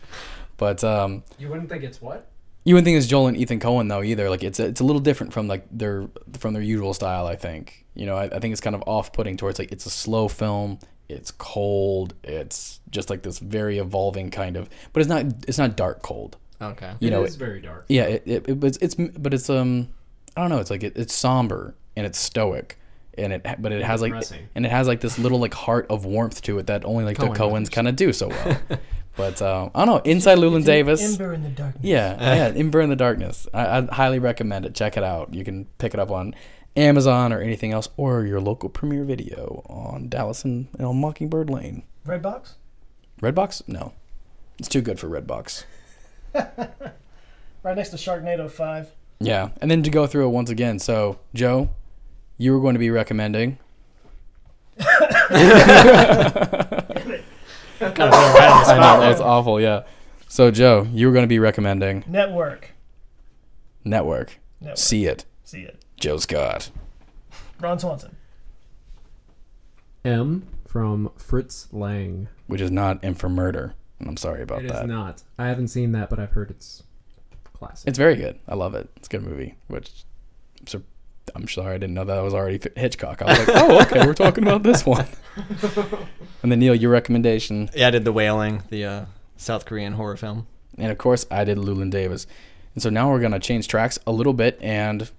B: but um,
D: You wouldn't think it's what?
B: you wouldn't think it's Joel and Ethan Coen though either. Like it's a, it's a little different from like their from their usual style. I think you know I, I think it's kind of off putting towards like it's a slow film. It's cold. It's just like this very evolving kind of, but it's not it's not dark cold.
C: Okay.
B: You
D: It
B: know,
D: is very dark.
B: Yeah, it, it, it it's, it's but it's um I don't know. It's like it, it's somber and it's stoic. And it, but it has like,
D: Depressing.
B: and it has like this little like heart of warmth to it that only like the
D: Coen
B: Coens
D: brothers.
B: kind of do so well. But uh, I don't know. Inside Llewyn
E: It's an
B: Davis,
E: Ember in the darkness.
B: yeah, yeah, Ember in the Darkness. I, I highly recommend it. Check it out. You can pick it up on Amazon or anything else, or your local Premiere Video on Dallas and you know, Mockingbird Lane.
E: Redbox?
B: Redbox? No, it's too good for Redbox.
E: Right next to Sharknado five.
B: Yeah, and then to go through it once again. So, Joe, you were going to be recommending.
C: Kind of put him right on the
B: I know
C: spot
B: that's
C: there.
B: awful. Yeah. So, Joe, you were going to be recommending
E: Network.
B: Network.
E: Network.
B: See it.
E: See it.
B: Joe Scott.
E: Ron Swanson.
D: M from Fritz Lang.
B: Which is not M for Murder. And I'm sorry about
D: It is
B: that.
D: not. I haven't seen that, but I've heard it's classic.
B: It's very good. I love it. It's a good movie. Which I'm, sur- I'm sorry I didn't know that was already F- Hitchcock. I was like, oh, okay, we're talking about this one. And then Neil, your recommendation,
C: Yeah, I did The Wailing, the uh, South Korean horror film.
B: and of course I did Llewyn Davis. And so now we're gonna change tracks a little bit, and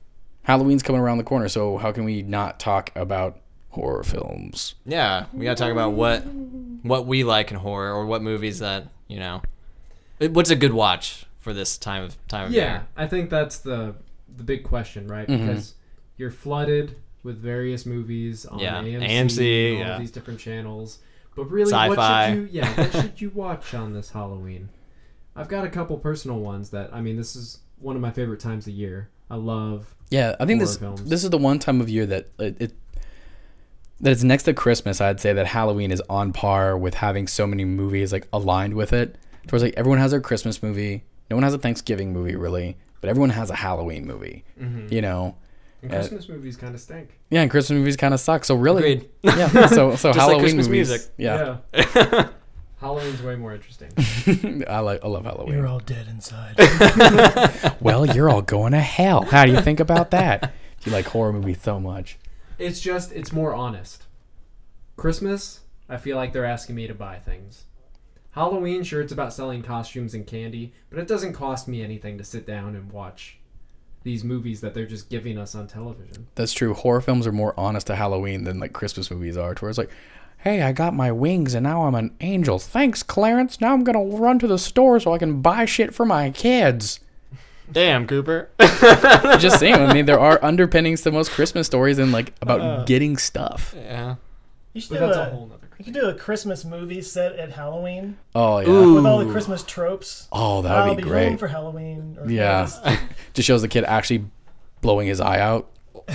B: Halloween's coming around the corner, so how can we not talk about horror films?
C: Yeah, we gotta talk about what what we like in horror, or what movies that you know. What's a good watch for this time of time of
D: Yeah,
C: year?
D: I think that's the the big question, right?
B: Mhm.
D: Because you're flooded with various movies on
C: Yeah,
D: A M C,
C: A M C,
D: and all
C: yeah.
D: of these different channels. But really,
C: Sci-fi.
D: what should you? Yeah, what should you watch on this Halloween? I've got a couple personal ones that I mean, this is one of my favorite times of year. I love.
B: Yeah, I think this
D: Horror films.
B: this is the one time of year that it, it that it's next to Christmas. I'd say that Halloween is on par with having so many movies like aligned with it. Towards like everyone has their Christmas movie, no one has a Thanksgiving movie really, but everyone has a Halloween movie.
D: Mm-hmm.
B: You know,
D: And
B: Uh,
D: Christmas movies kind of stink.
B: yeah, and Christmas movies kind of suck. So really,
C: Agreed.
B: yeah. So so
C: Just like
B: Halloween
C: Christmas
B: movies,
C: music.
B: yeah.
D: Yeah. Halloween's way more interesting.
B: I like I love Halloween.
E: You're all dead inside.
B: Well, you're all going to hell. How do you think about that? You like horror movies so much.
D: It's just, it's more honest. Christmas, I feel like they're asking me to buy things. Halloween, sure, it's about selling costumes and candy, but it doesn't cost me anything to sit down and watch these movies that they're just giving us on television.
B: That's true. Horror films are more honest to Halloween than like Christmas movies are. To where it's like, hey, I got my wings and now I'm an angel. Thanks, Clarence. Now I'm gonna run to the store so I can buy shit for my kids.
C: Damn, Cooper.
B: Just saying. I mean, there are underpinnings to most Christmas stories and like about
C: Uh.
B: getting stuff.
C: Yeah.
E: You should
D: But
E: do
D: that's
E: a,
D: a whole nother.
E: you could do a Christmas movie set at Halloween
B: Oh yeah.
C: Ooh.
E: with all the Christmas tropes.
B: Oh, that
E: I'll
B: would be
E: be
B: great.
E: home for Halloween. Or
B: Yeah.
E: just-
B: Just shows the kid actually blowing his eye out.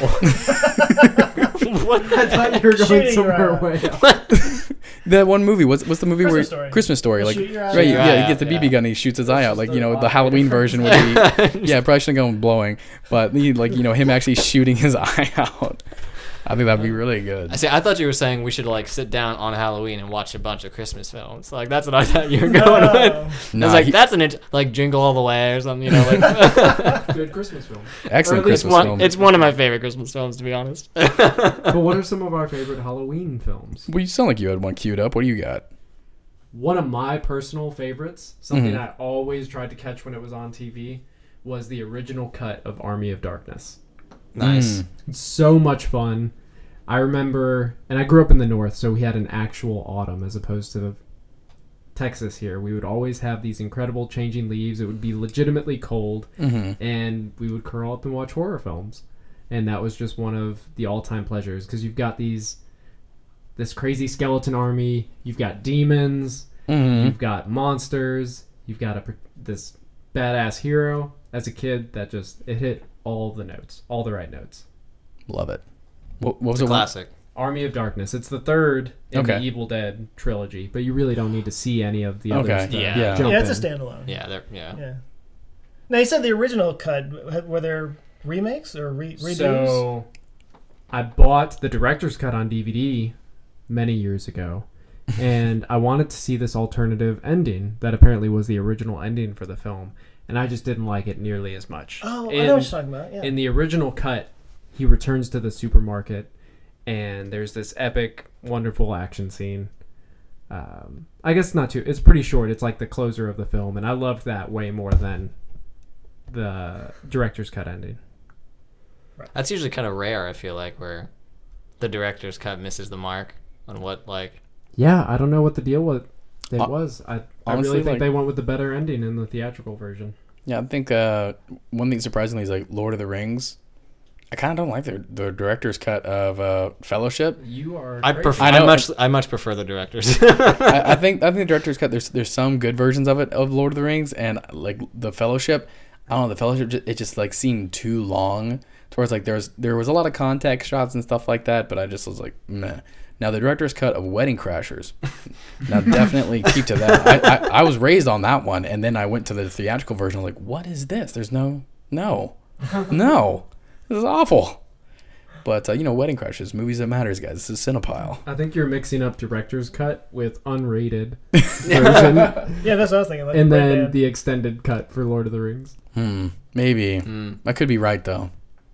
D: I thought you were going
E: Shooting your
D: somewhere
E: eye.
D: way up.
B: That one movie. What's what's the movie
E: Christmas
B: where
E: Story.
B: Christmas Story?
E: You
B: Like
E: shoot your eye
B: right,
E: out.
B: yeah,
C: Yeah,
B: he gets the B B
C: yeah.
B: gun, and he shoots his eye out. Like you know, the
D: odd
B: Halloween
D: difference.
B: version would be yeah, probably shouldn't go blowing, but he, like you know him actually shooting his eye out. I think that'd be really good.
C: I see. I thought you were saying we should like sit down on Halloween and watch a bunch of Christmas films. Like that's what I thought you were going
E: No.
C: with. I
B: Nah,
C: was like,
B: he-
C: that's an int- like Jingle All the Way or something. You know, like
D: Good Christmas film.
B: Excellent
D: or at least
B: Christmas
C: one,
B: film.
C: it's one of my favorite Christmas films, to be honest.
D: But what are some of our favorite Halloween films?
B: Well, you sound like you had one queued up. What do you got?
D: One of my personal favorites, something
B: Mhm.
D: I always tried to catch when it was on T V, was the original cut of Army of Darkness.
C: Nice.
B: Mm.
D: It's so much fun. I remember, and I grew up in the north, so we had an actual autumn as opposed to Texas here. We would always have these incredible changing leaves. It would be legitimately cold,
B: Mm-hmm.
D: and we would curl up and watch horror films. And that was just one of the all-time pleasures, because you've got these this crazy skeleton army, you've got demons,
B: Mm-hmm.
D: you've got monsters, you've got a pr- this badass hero. As a kid, that just it hit all the notes, all the right notes.
B: Love it. What, what was
C: It's a
B: it?
C: classic.
D: Army of Darkness. It's the third in
B: Okay.
D: the Evil Dead trilogy, but you really don't need to see any of the
B: Okay.
D: others. to
C: Yeah.
B: Yeah.
D: jump
E: Yeah, it's a
D: in.
E: standalone.
C: Yeah, they're, yeah.
E: Yeah. Now you said the original cut. Were there remakes or re- redos?
D: So, I bought the director's cut on D V D many years ago, and I wanted to see this alternative ending that apparently was the original ending for the film, and I just didn't like it nearly as much.
E: oh, I
D: in,
E: know what you're talking about. Yeah.
D: in the original cut, he returns to the supermarket, and there's this epic, wonderful action scene. Um, I guess not too. It's pretty short. It's like the closer of the film, and I loved that way more than the director's cut ending.
C: That's usually kind of rare, I feel like, where the director's cut misses the mark on what, like...
D: Yeah, I don't know what the deal with it
B: Uh,
D: was. I, I
B: honestly,
D: really think
B: like-
D: they went with the better ending in the theatrical version.
B: Yeah, I think uh, one thing surprisingly is like Lord of the Rings. I kind of don't like the the director's cut of uh, Fellowship.
D: You are.
C: I
D: crazy.
C: prefer.
B: I
C: I,
B: know.
C: much. I much prefer the directors.
B: I, I think I think the director's cut. There's there's some good versions of it of Lord of the Rings, and like the Fellowship. I don't know, the Fellowship. ju- It just like seemed too long. Towards like there's there was a lot of contact shots and stuff like that, but I just was like meh. Now the director's cut of Wedding Crashers. Now definitely keep to that. I, I I was raised on that one, and then I went to the theatrical version. I was like, what is this? There's no no no. This is awful. But uh, you know, Wedding Crashers, movies that matters, guys. This is Cinepile.
D: I think you're mixing up director's cut with unrated version,
E: yeah, that's what I was thinking. Like
D: and
E: Red
D: then
E: Band.
D: the extended cut for Lord of the Rings.
B: Hmm. Maybe.
C: Mm.
B: I could be right though.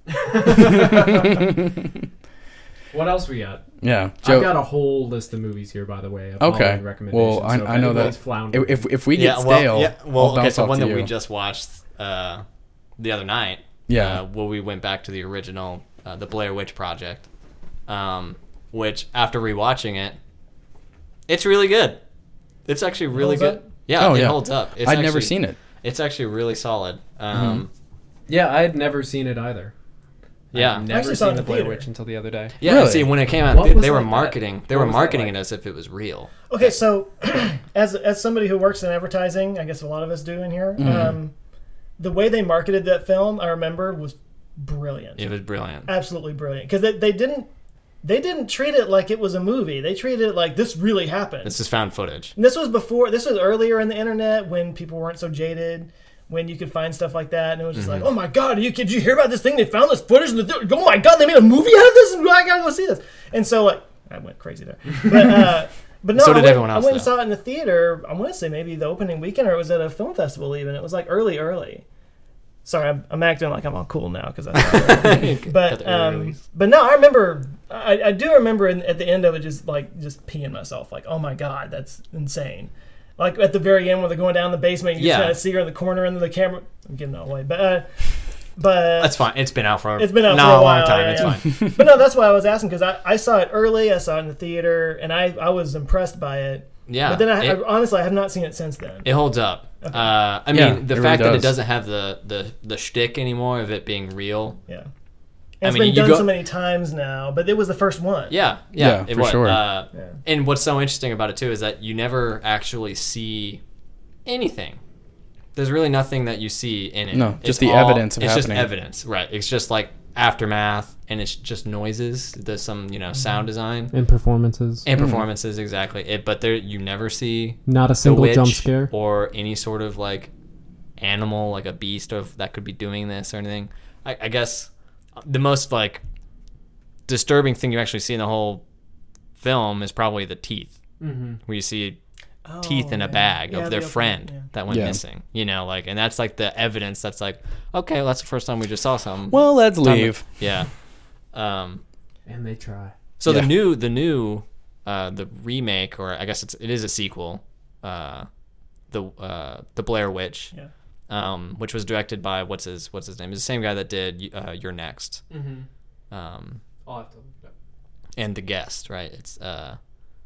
D: What else we got?
B: Yeah. Joe,
D: I've got a whole list of movies here, by the way. Of
B: Okay.
D: Halloween recommendations.
B: Well, I-
D: so if
B: I know that-
D: anybody's floundering-
B: if if we get
C: yeah,
B: stale,
C: well, yeah,
B: I'll
C: well, okay.
B: bounce
C: So
B: off
C: one
B: to
C: that we
B: you.
C: just watched uh, the other night
B: Yeah.
C: Uh, well, we went back to the original, uh, the Blair Witch Project, um, which after rewatching it, it's really good. It's actually really
E: Holds
C: good.
E: up?
C: Yeah,
B: Oh,
C: it
B: yeah.
C: holds up. It's
B: I'd
C: actually,
B: never seen it.
C: It's actually really solid. Um,
D: Yeah, I had never seen it either.
C: Yeah.
D: I'd
E: I
D: never
E: actually saw it
D: seen
E: in
D: the
E: the
D: Blair
E: theater.
D: Witch until the other day.
C: Yeah,
B: Really?
C: see, when it came out,
D: What
C: they,
D: was
C: they were
D: like that?
C: marketing. They
D: What
C: were
D: was that
C: marketing
D: like?
C: it as if it was real.
E: Okay, so as as somebody who works in advertising, I guess a lot of us do in here. Um, the way they marketed that film, I remember, was brilliant.
C: It was brilliant.
E: Absolutely brilliant. Because they, they didn't they didn't treat it like it was a movie. They treated it like this really happened.
C: This is found footage.
E: And this was before. This was earlier in the internet when people weren't so jaded. When you could find stuff like that, and it was just
C: Mm-hmm.
E: like, oh my god, you did you hear about this thing? They found this footage, and the, oh my god, they made a movie out of this, and I gotta go see this. And so like, I went crazy there, but uh, but no,
C: So
E: I
C: did
E: went,
C: everyone else,
E: I went and
C: though.
E: saw it in the theater. I want to say maybe the opening weekend, or it was at a film festival even. It was like early, early. Sorry, I'm, I'm acting like I'm all cool now because I.
C: Got
E: But
C: the early
E: um,
C: release.
E: but no, I remember. I, I do remember in, at the end of it, just like just peeing myself, like, oh my god, that's insane. Like at the very end, when they're going down the basement, you
C: Yeah.
E: just kind of see her in the corner under the camera. I'm giving it away, but uh, but
C: That's fine. It's been out for
E: It's been out
C: no,
E: for a
C: long
E: while,
C: time.
E: yeah,
C: it's
E: yeah.
C: fine.
E: but no, that's why I was asking because I, I saw it early. I saw it in the theater, and I, I was impressed by it.
C: Yeah.
E: But then I,
C: it,
E: I honestly I have not seen it since then.
C: it holds up. Uh, I mean,
B: Yeah,
C: the
B: it
C: fact
B: really
C: that it
B: does.
C: doesn't have the the the shtick anymore of it being real.
E: Yeah.
C: I
E: And it's
C: mean,
E: been
C: you
E: done
C: go-
E: so many times now, but it was the first one.
C: Yeah, yeah,
B: Yeah,
C: it
B: for
C: was.
B: sure.
C: Uh,
E: Yeah.
C: And what's so interesting about it too is that you never actually see anything. There's really nothing that you see in it.
B: No,
C: It's
B: just the
C: all-
B: evidence of
C: It's
B: happening.
C: just evidence, right? It's just like aftermath, and it's just noises. There's some, you know,
B: Mm-hmm.
C: sound design
D: And performances.
C: and performances. Exactly. It, but there, you never see
D: Not a
C: the
D: single
C: witch
D: jump scare.
C: or any sort of like animal, like a beast of that could be doing this or anything. I, I guess the most like disturbing thing you actually see in the whole film is probably the teeth,
D: Mm-hmm.
C: where you see
E: Oh,
C: teeth in a
E: yeah.
C: bag
E: Yeah,
C: of their
E: the-
C: friend
E: yeah.
C: that went
B: Yeah.
C: missing. You know, like, and that's like the evidence. That's like, okay, well, that's the first time we just saw something.
B: Well, let's
C: Time to-
B: leave.
C: yeah. Um.
D: And they try.
C: So
B: Yeah.
C: the new, the new, uh, the remake, or I guess it's it is a sequel. Uh, the uh, the Blair Witch.
E: Yeah.
C: Um, which was directed by what's his what's his name? It's the same guy that did uh, You're Next.
D: Mm-hmm.
C: Um,
D: I'll have to look it up.
C: and The Guest, right? It's uh,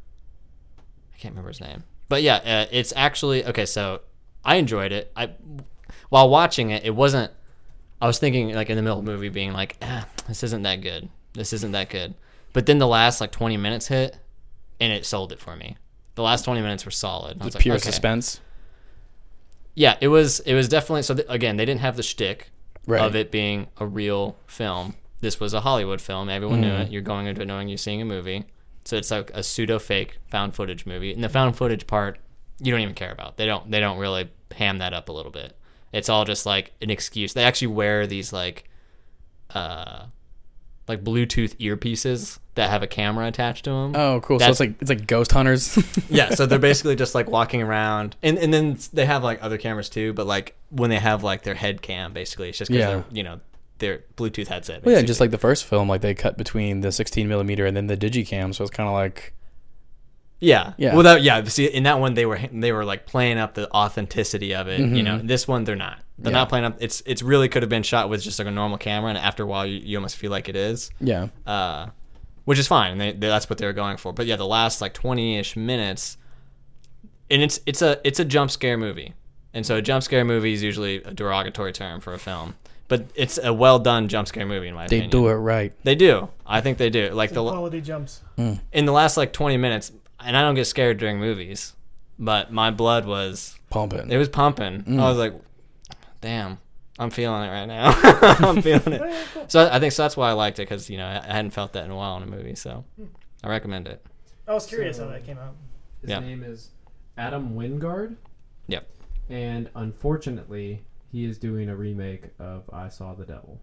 C: I can't remember his name, but yeah, uh, it's actually okay. So I enjoyed it. I while watching it, it wasn't. I was thinking like in the middle of the movie, being like, ah, this isn't that good. This isn't that good. But then the last like twenty minutes hit, and it sold it for me. The last twenty minutes were solid. I was
B: Just
C: like,
B: pure
C: okay.
B: suspense.
C: Yeah, it was. It was definitely. So th- again, they didn't have the shtick
B: Right.
C: of it being a real film. This was a Hollywood film. Everyone knew
B: Mhm.
C: it. You're going into it knowing you're seeing a movie. So it's like a pseudo fake found footage movie. And the found footage part, you don't even care about. They don't. They don't really ham that up a little bit. It's all just like an excuse. They actually wear these like, uh, like Bluetooth earpieces that have a camera attached to them.
B: Oh, cool.
C: That's-
B: so it's like it's like ghost hunters.
C: Yeah, so they're basically just like walking around, and and then they have like other cameras too. But like when they have like their head cam, basically, it's just because
B: Yeah.
C: they're you know their Bluetooth headset.
B: Well, yeah,
C: basically.
B: just like the first film, like they cut between the sixteen millimeter and then the digicam, so it's kind of like
C: yeah,
B: Yeah.
C: Well, that, yeah. See, in that one, they were they were like playing up the authenticity of it. You know, this one they're not. They're
B: Yeah.
C: not playing up. It's it's really could have been shot with just like a normal camera, and after a while, you, you almost feel like it is.
B: yeah,
C: uh, which is fine. And they, they, that's what they were going for. But yeah, the last like twenty-ish minutes, and it's it's a it's a jump scare movie, and so a jump scare movie is usually a derogatory term for a film, but it's a well done jump scare movie in my
B: they
C: opinion.
B: do it right.
C: They do. I think they do. Like the
E: Quality jumps.
C: in the last like twenty minutes, and I don't get scared during movies, but my blood was
B: Pumping.
C: it was pumping.
B: Mm.
C: I was like, damn. I'm feeling it right now. I'm feeling it. So I think so. That's why I liked it because you know I hadn't felt that in a while in a movie. So I recommend it.
E: I was curious
D: So-
E: how that came out.
D: His
C: Yeah.
D: name is Adam Wingard.
C: Yep.
D: And unfortunately, he is doing a remake of I Saw the Devil,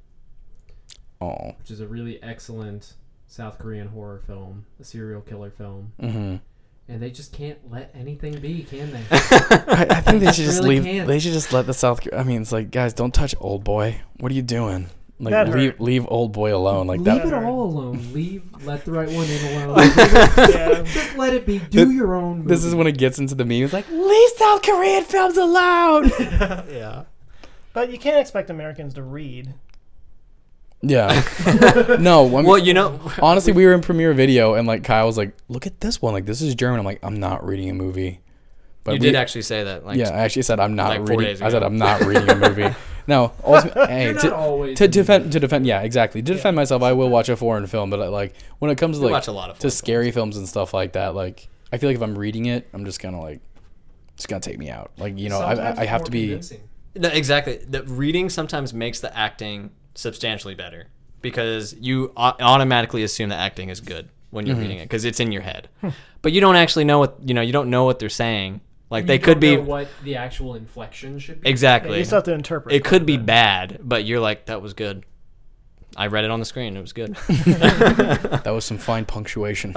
B: Oh.
D: which is a really excellent South Korean horror film, a serial killer film.
B: Mm-hmm.
D: And they just can't let anything be, can they?
B: I, I think they should just
D: Really
B: leave.
D: can't.
B: They should just let the South. I mean, it's like, guys, don't touch Old Boy. What are you doing? Like,
E: That
B: leave
E: hurt.
B: leave Old Boy alone. Like
D: Leave
B: that.
D: it all alone. Leave, let the right one in alone.
E: Yeah.
D: Just let it be. Do your own movie.
B: This is when it gets into the memes. Like, leave South Korean films alone.
C: Yeah.
E: But you can't expect Americans to read.
B: Yeah. No. I mean,
C: Well, you know,
B: honestly, we were in Premiere Video, and like Kyle was like, "Look at this one. Like, this is German." I'm like, "I'm not reading a movie." But
C: you
B: we-
C: did actually say that. Like,
B: yeah, I actually said I'm not
C: like four
B: reading.
C: days
B: I said
C: ago.
B: I'm not reading a movie. No, ultimately, hey,
D: You're not
B: to,
D: always
B: to
D: in
B: defend
D: movies.
B: to defend, yeah, exactly. To defend myself, I will watch a foreign film, but like when it comes to
C: We
B: like
C: watch a lot of
B: to
C: foreign
B: scary films and stuff like that, like I feel like if I'm reading it, I'm just gonna like it's gonna take me out. Like you know, I,
D: Sometimes
B: I, I
D: it's
B: have
D: more
B: to be.
D: convincing.
C: No, exactly. The reading sometimes makes the acting substantially better because you au- automatically assume the acting is good when you're
B: Mm-hmm.
C: reading it because it's in your head, but you don't actually know what you know. You don't know what they're saying. Like
D: You
C: they
D: don't
C: could be
D: know what the actual inflection should be.
E: Yeah,
C: exactly.
E: you still have to interpret.
C: It could be
E: but-
C: bad, but you're like that was good. I read it on the screen. It was good.
B: That was some fine punctuation.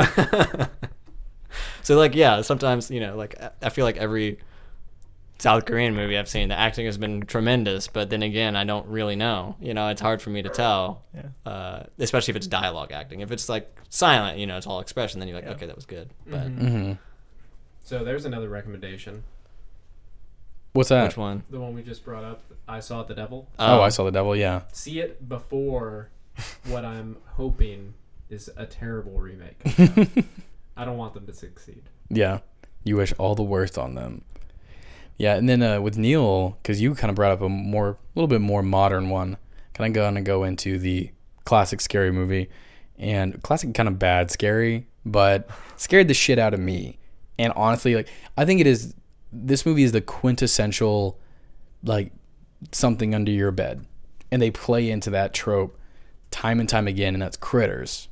C: So like yeah, sometimes you know like I- I feel like every South Korean movie I've seen, the acting has been tremendous, but then again, I don't really know. You know, it's hard for me to tell,
E: Yeah.
C: uh, especially if it's dialogue acting. If it's like silent, you know, it's all expression, then you're like,
E: Yeah.
C: okay, that was good. But
B: hmm
D: So there's another recommendation.
B: What's that?
C: which one?
D: The one we just brought up. I Saw the Devil.
B: Oh,
C: Um,
B: I saw the devil. Yeah.
D: See it before what I'm hoping is a terrible remake. I don't want them to succeed.
B: Yeah. You wish all the worst on them. Yeah, and then uh, with Neil, because you kind of brought up a more, a little bit more modern one, kind of gonna go into the classic scary movie, and classic kind of bad scary, but scared the shit out of me. And honestly, like I think it is, this movie is the quintessential, like something under your bed, and they play into that trope time and time again, and that's Critters.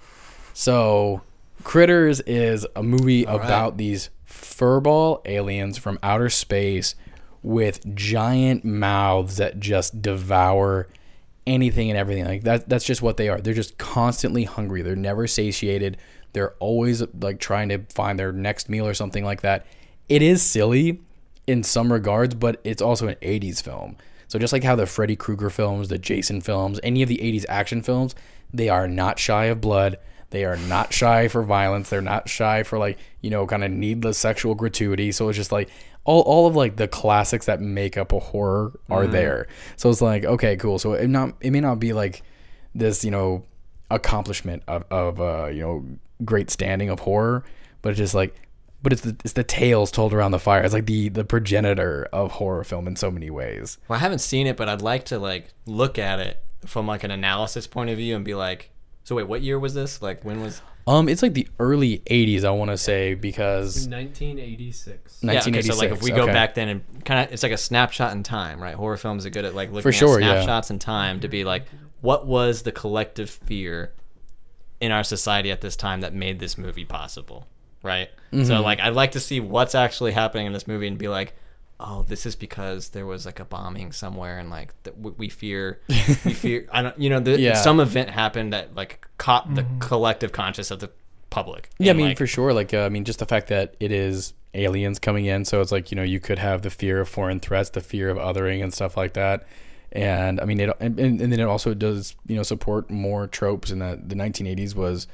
B: So, Critters is a movie
C: All right.
B: about these furball aliens from outer space with giant mouths that just devour anything and everything. Like that that's just what they are. They're just constantly hungry. They're never satiated. They're always like trying to find their next meal or something like that. It is silly in some regards, but it's also an eighties film. So just like how the Freddy Krueger films, the Jason films, any of the eighties action films, they are not shy of blood. They are not shy for violence. They're not shy for like, you know, kind of needless sexual gratuity. So it's just like all, all of like the classics that make up a horror are there. So it's like, okay, cool. So it not it may not be like this, you know, accomplishment of, of uh, you know, great standing of horror, but it's just like but it's the it's the tales told around the fire. It's like the the progenitor of horror film in so many ways.
C: Well, I haven't seen it, but I'd like to like look at it from like an analysis point of view and be like, so wait, what year was this? Like when was?
B: Um, it's like the early eighties, I want to say, because
D: nineteen eighty-six.
C: Yeah, okay,
B: nineteen eighty-six.
C: so like if we go
B: okay.
C: back then and kind of, it's like a snapshot in time, right? Horror films are good at like looking
B: For sure,
C: at
B: yeah.
C: snapshots in time to be like, what was the collective fear in our society at this time that made this movie possible, right?
B: Mm-hmm.
C: So like I'd like to see what's actually happening in this movie and be like, oh, this is because there was like a bombing somewhere and like that we we fear, we fear. I don't, you know, the,
B: Yeah.
C: some event happened that like caught the collective conscious of the public.
B: Yeah, I
C: And,
B: mean,
C: like,
B: for sure. Like, uh, I mean, just the fact that it is aliens coming in, so it's like, you know, you could have the fear of foreign threats, the fear of othering, and stuff like that. And I mean, it, and, and then it also does, you know, support more tropes in that the nineteen eighties was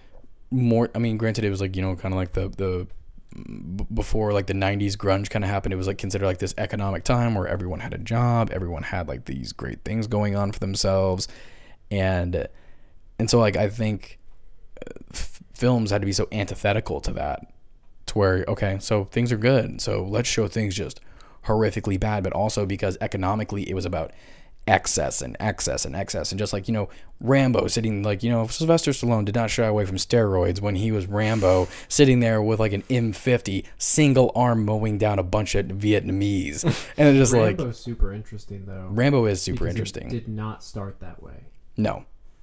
B: more. I mean, granted, it was like, you know, kind of like the the b- before like the nineties grunge kind of happened. It was like considered like this economic time where everyone had a job, everyone had like these great things going on for themselves, and and so like I think f- films had to be so antithetical to that, to where okay, so things are good, so let's show things just horrifically bad, but also because economically it was about excess and excess and excess, and just like, you know, Rambo sitting, like, you know, Sylvester Stallone did not shy away from steroids when he was Rambo, sitting there with like an M fifty single arm mowing down a bunch of Vietnamese, and it's just like
D: Rambo's super interesting though.
B: Rambo is super
D: because it
B: interesting.
D: did not start that way.
B: No,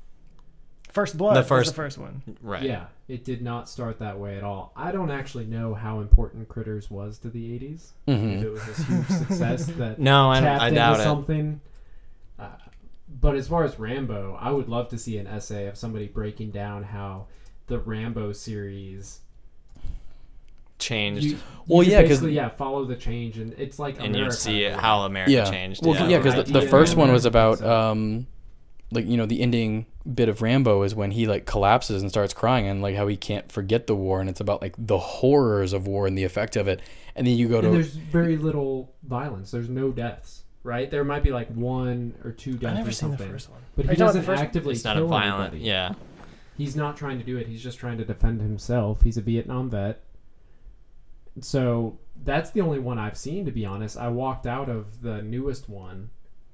E: First Blood
C: The
E: was
C: first-
E: the first one.
C: right.
D: Yeah, it did not start that way at all. I don't actually know how important Critters was to the eighties.
B: Mhm.
D: If it was this huge success that
C: No, I,
D: tapped
C: I
D: into
C: doubt it.
D: something. Uh, but as far as Rambo, I would love to see an essay of somebody breaking down how the Rambo series.
C: Changed.
D: You,
B: Well,
D: you
B: yeah, 'cause-
D: basically, yeah, follow the change, and it's like
C: and
D: America
C: you'd see
D: in a way.
C: how America
B: yeah,
C: changed.
B: well,
C: yeah,
B: yeah, because
D: Right.
B: the, the
D: Idea
B: first
D: in
B: one was
D: America,
B: about um, like, you know, the ending bit of Rambo is when he like collapses and starts crying, and like how he can't forget the war, and it's about like the horrors of war and the effect of it, and then you go
D: And
B: to
D: there's very little violence. There's no deaths. right? There might be like one or two deaths
E: I've never
D: or
E: seen the
D: something.
E: first one.
D: But
E: Are
D: he
E: you talking about
D: doesn't
E: the first one?
D: actively
C: It's not
D: kill
C: a violent.
D: anybody.
C: Yeah.
D: He's not trying to do it. He's just trying to defend himself. He's a Vietnam vet. So that's the only one I've seen, to be honest. I walked out of the newest one.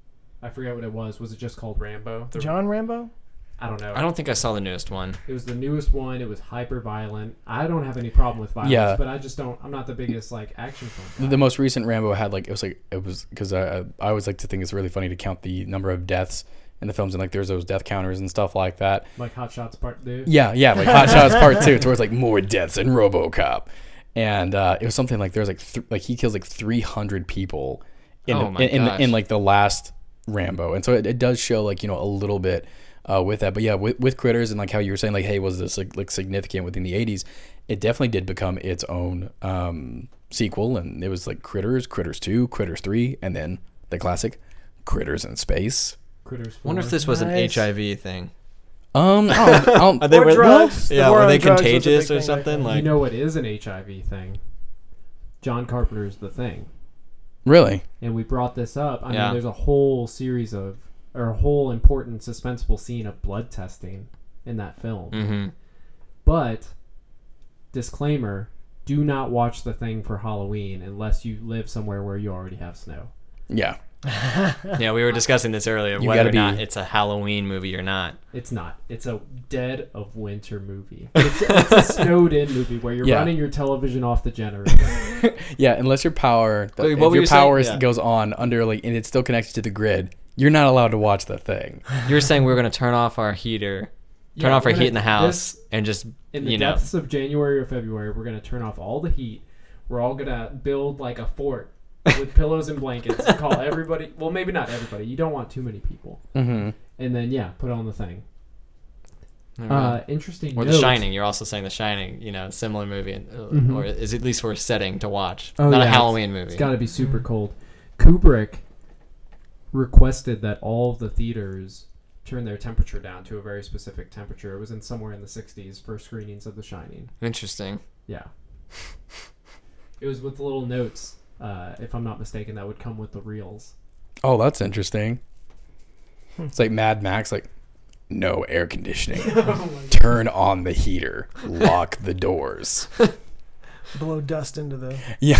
D: I forget what it was. Was it just called Rambo? The,
E: John Rambo?
D: I don't know.
C: I don't think I saw the newest one.
D: It was the newest one. It was hyper violent. I don't have any problem with violence,
B: Yeah.
D: but I just don't. I'm not the biggest like action film guy.
B: The most recent Rambo had like it was like it was because I I always like to think it's really funny to count the number of deaths in the films, and like there's those death counters and stuff like that.
D: Like Hot Shots Part Two.
B: Yeah, yeah, like Hot Shots Part Two, towards like more deaths than RoboCop, and uh, it was something like there's like th- like he kills like three hundred people in
C: Oh
B: the,
C: my
B: in, in,
C: gosh.
B: in like the last Rambo, and so it, it does show like you know a little bit uh, with that, but yeah, with, with Critters and like how you were saying like hey was this like, like significant within the eighties? It definitely did become its own um, sequel, and it was like Critters, Critters Two, Critters Three, and then the classic Critters in Space.
D: Critters.
C: I wonder if
D: four.
C: this was an
E: Nice.
C: H I V thing.
B: Um, I'll, I'll,
C: Are they
E: Or
C: were-
E: drugs. The
C: Yeah,
E: war
C: were
E: on
C: they
E: drugs was a big
C: contagious
E: thing
C: or
E: back
C: something?
E: then.
C: Like,
D: You know what is an H I V thing? John Carpenter's The Thing.
B: really?
D: And we brought this up. I
C: Yeah.
D: mean, there's a whole series of, or a whole important suspenseful scene of blood testing in that film.
C: mm-hmm.
D: But, disclaimer, do not watch The Thing for Halloween unless you live somewhere where you already have snow.
B: Yeah.
C: Yeah, we were discussing this earlier,
B: You
C: whether
B: gotta
C: or not
B: be-
C: it's a Halloween movie or not.
D: It's not. It's a dead of winter movie. It's, it's a snowed in movie where you're
B: Yeah.
D: running your television off the generator.
B: Yeah, unless your power,
C: Wait,
B: if
C: what were
B: your
C: you saying?
B: power is-
C: Yeah.
B: goes on under like, and it's still connected to the grid, you're not allowed to watch the thing.
C: You were saying we were going to turn off our heater, turn
D: Yeah,
C: off our
D: we're
C: heat in the
D: gonna-
C: house,
D: this-
C: and just,
D: In the
C: you know.
D: depths of January or February, we're going to turn off all the heat. We're all going to build like a fort with pillows and blankets and call everybody. Well, maybe not everybody. You don't want too many people.
B: Mm-hmm.
D: And then, yeah, put on The Thing.
C: Alright.
D: Uh, interesting
C: or The
D: note.
C: Shining. You're also saying The Shining, you know, similar movie, and, uh,
D: Mhm.
C: or is at least for a setting to watch.
D: Oh,
C: not
D: yeah,
C: a
D: it's-
C: Halloween movie.
D: It's got to be super cold. Kubrick requested that all of the theaters turn their temperature down to a very specific temperature. It was in somewhere in the sixties for screenings of The Shining.
C: Interesting.
D: Yeah. It was with little notes, uh, if I'm not mistaken, that would come with the reels.
B: Oh, that's interesting. It's like Mad Max, like no air conditioning. Turn on the heater. Lock the doors.
E: Blow dust into the.
B: Yeah.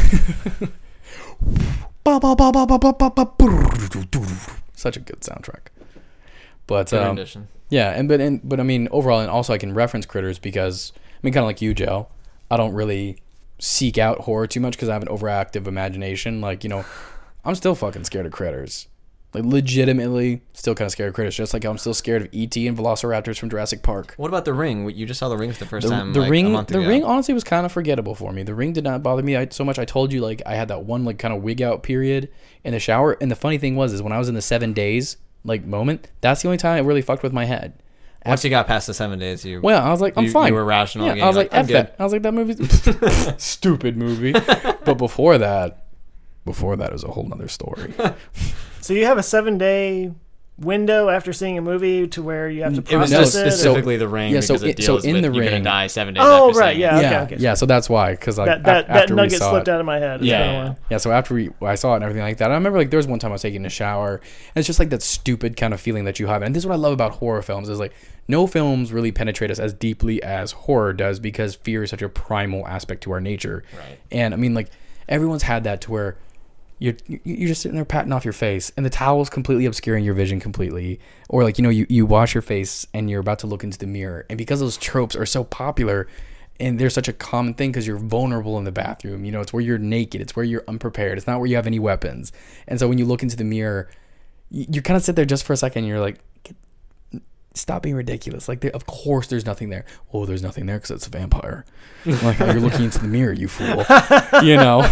B: Such a good soundtrack. But
C: Good
B: um,
C: rendition.
B: yeah, and but and but I mean overall, and also I can reference Critters because I mean kind of like you, Joe. I don't really seek out horror too much because I have an overactive imagination. Like you know, I'm still fucking scared of Critters. Like legitimately, still kind of scared of Critters. Just like I'm still scared of E T and Velociraptors from Jurassic Park.
C: What about The Ring? You just saw The Ring for the first
B: The,
C: time
B: the
C: like,
B: ring,
C: a month
B: the
C: ago.
B: ring, honestly was kind of forgettable for me. The Ring did not bother me I, so much. I told you, like I had that one like kind of wig out period in the shower, and the funny thing was, is when I was in the seven days like moment, that's the only time it really fucked with my head.
C: Once you got past the seven days, you
B: Well, I was like, I'm
C: you,
B: fine.
C: You were rational.
B: Yeah,
C: again.
B: I was
C: You're
B: like,
C: I'm
B: F
C: good.
B: that. I was like, that movie's stupid movie. But before that, before that was a whole nother story.
E: So you have a seven day window after seeing a movie to where you have to
C: It was
E: process
C: just
E: it. or-
C: specifically The Ring
B: yeah, so
C: because it
B: it- so
C: deals
B: in
C: with
B: The
C: you're gonna
B: Ring-
C: die seven days
E: Oh,
C: after
E: right,
C: seeing
E: yeah.
C: it.
E: okay,
B: yeah,
E: okay.
B: yeah. So that's why, because like
E: that that,
B: af-
E: that
B: after we
E: nugget
B: saw
E: slipped
B: it,
E: out of my head. It's
C: Yeah,
E: kinda
C: yeah.
E: why.
B: Yeah, so after we, I saw it and everything like that, I remember like there was one time I was taking a shower, and it's just like that stupid kind of feeling that you have. And this is what I love about horror films is like no films really penetrate us as deeply as horror does because fear is such a primal aspect to our nature.
C: Right.
B: And I mean, like everyone's had that to where you're you're just sitting there patting off your face, and the towel's completely obscuring your vision completely, or like you know you you wash your face and you're about to look into the mirror, and because those tropes are so popular. And they're such a common thing because you're vulnerable in the bathroom. You know, it's where you're naked. It's where you're unprepared. It's not where you have any weapons. And so when you look into the mirror, you, you kind of sit there just for a second. And you're like, "Get- stop being ridiculous. Like, there, of course there's nothing there. Oh, there's nothing there because it's a vampire. Like, you're looking into the mirror, you fool. You know?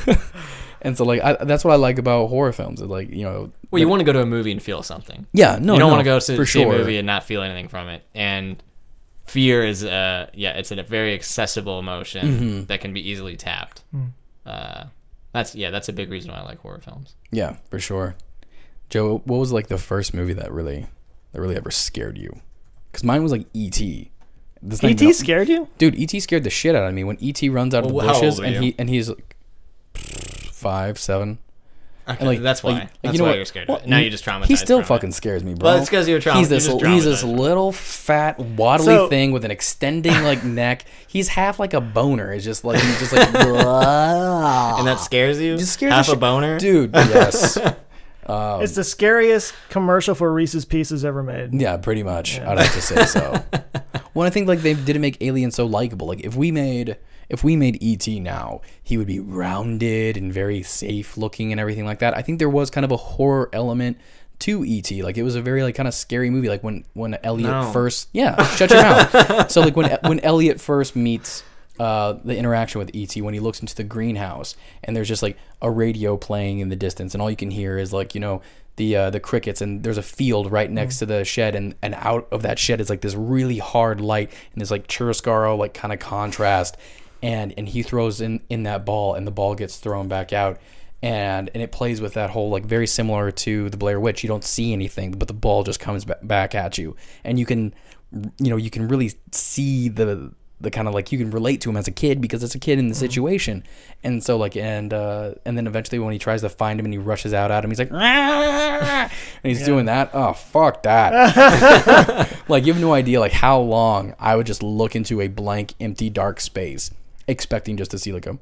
B: And so, like, I, that's what I like about horror films. Is like, you know.
C: Well, you want to go to a movie and feel something.
B: Yeah, no,
C: you don't
B: no,
C: want to go to
B: for
C: see
B: sure.
C: a movie and not feel anything from it. And fear is, uh, yeah, it's a very accessible emotion
B: Mm-hmm.
C: that can be easily tapped. Uh, that's yeah, that's a big reason why I like horror films.
B: Yeah, for sure. Joe, what was like the first movie that really, that really ever scared you? Because mine was like E T. That's not
E: E
B: even
E: T
B: a-
E: scared you?
B: Dude, E T scared the shit out of me when E T runs out of
C: Well,
B: the
C: how
B: bushes
C: old were
B: and
C: you?
B: he and he's like five, seven.
C: Okay,
B: like
C: that's why.
B: like,
C: That's
B: you know
C: why
B: what?
C: you're scared
B: Well,
C: of it. Now you just traumatized
B: He still
C: from it.
B: fucking scares me, bro.
C: Well, it's 'cause you're trauma-
B: He's this
C: you're just
B: he's this
C: traumatized from it.
B: little fat waddly
E: So-
B: thing with an extending like neck. He's half like a boner. It's just like he's just like blah.
C: And that scares you?
B: Just scares
C: Half
B: the
C: a
B: shit-
C: boner?
B: dude. Yes. Um,
E: It's the scariest commercial for Reese's Pieces ever made.
B: Yeah, pretty much. I'd have to say so. Well, I think like they didn't make Alien so likable. Like if we made if we made E T now, he would be rounded and very safe looking and everything like that. I think there was kind of a horror element to E T. Like it was a very like kind of scary movie. Like when when Elliot
C: No.
B: first yeah, shut your mouth. So like when when Elliot first meets uh, the interaction with E T when he looks into the greenhouse and there's just like a radio playing in the distance and all you can hear is like, you know, the uh, the crickets, and there's a field right next to the shed, and, and out of that shed is like this really hard light and this like chiaroscuro like kind of contrast, and and he throws in in that ball and the ball gets thrown back out, and and it plays with that whole like very similar to the Blair Witch. You don't see anything, but the ball just comes ba- back at you, and you can you know you can really see the the kind of like you can relate to him as a kid because it's a kid in the situation. And so like and uh and then eventually when he tries to find him and he rushes out at him, he's like "Ah!" and he's
E: Yeah.
B: doing that. Oh fuck that. Like you have no idea like how long I would just look into a blank empty dark space expecting just to see like a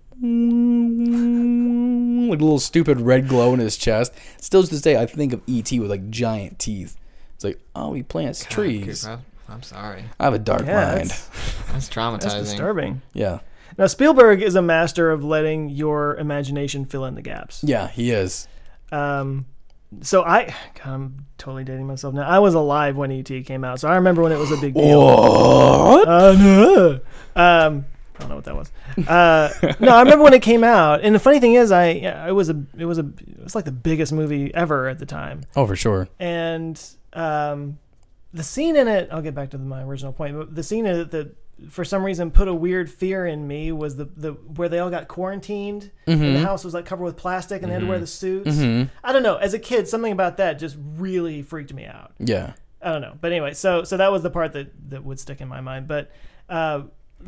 B: like a little stupid red glow in his chest. Still to this day I think of E T with like giant teeth. It's like, oh, he plants trees.
C: I'm, I'm sorry.
B: I have a dark
E: Yeah,
B: mind.
E: that's,
C: That's traumatizing.
E: that's disturbing.
B: Yeah.
E: Now, Spielberg is a master of letting your imagination fill in the gaps.
B: Yeah, he is.
E: Um, so I, God, I'm totally dating myself now. I was alive when E T came out, so I remember when it was a big deal.
B: What?
E: Uh, no. Um, I don't know what that was. Uh, no, I remember when it came out, and the funny thing is, I yeah, it was a it was a it was like the biggest movie ever at the time,
B: Oh, for sure.
E: and um, the scene in it. I'll get back to my original point, but the scene in it that for some reason put a weird fear in me was the the where they all got quarantined and the house was like covered with plastic and they had to wear the suits. I don't know. As a kid, something about that just really freaked me out.
B: Yeah.
E: I don't know. But anyway, so so that was the part that, that would stick in my mind. But uh,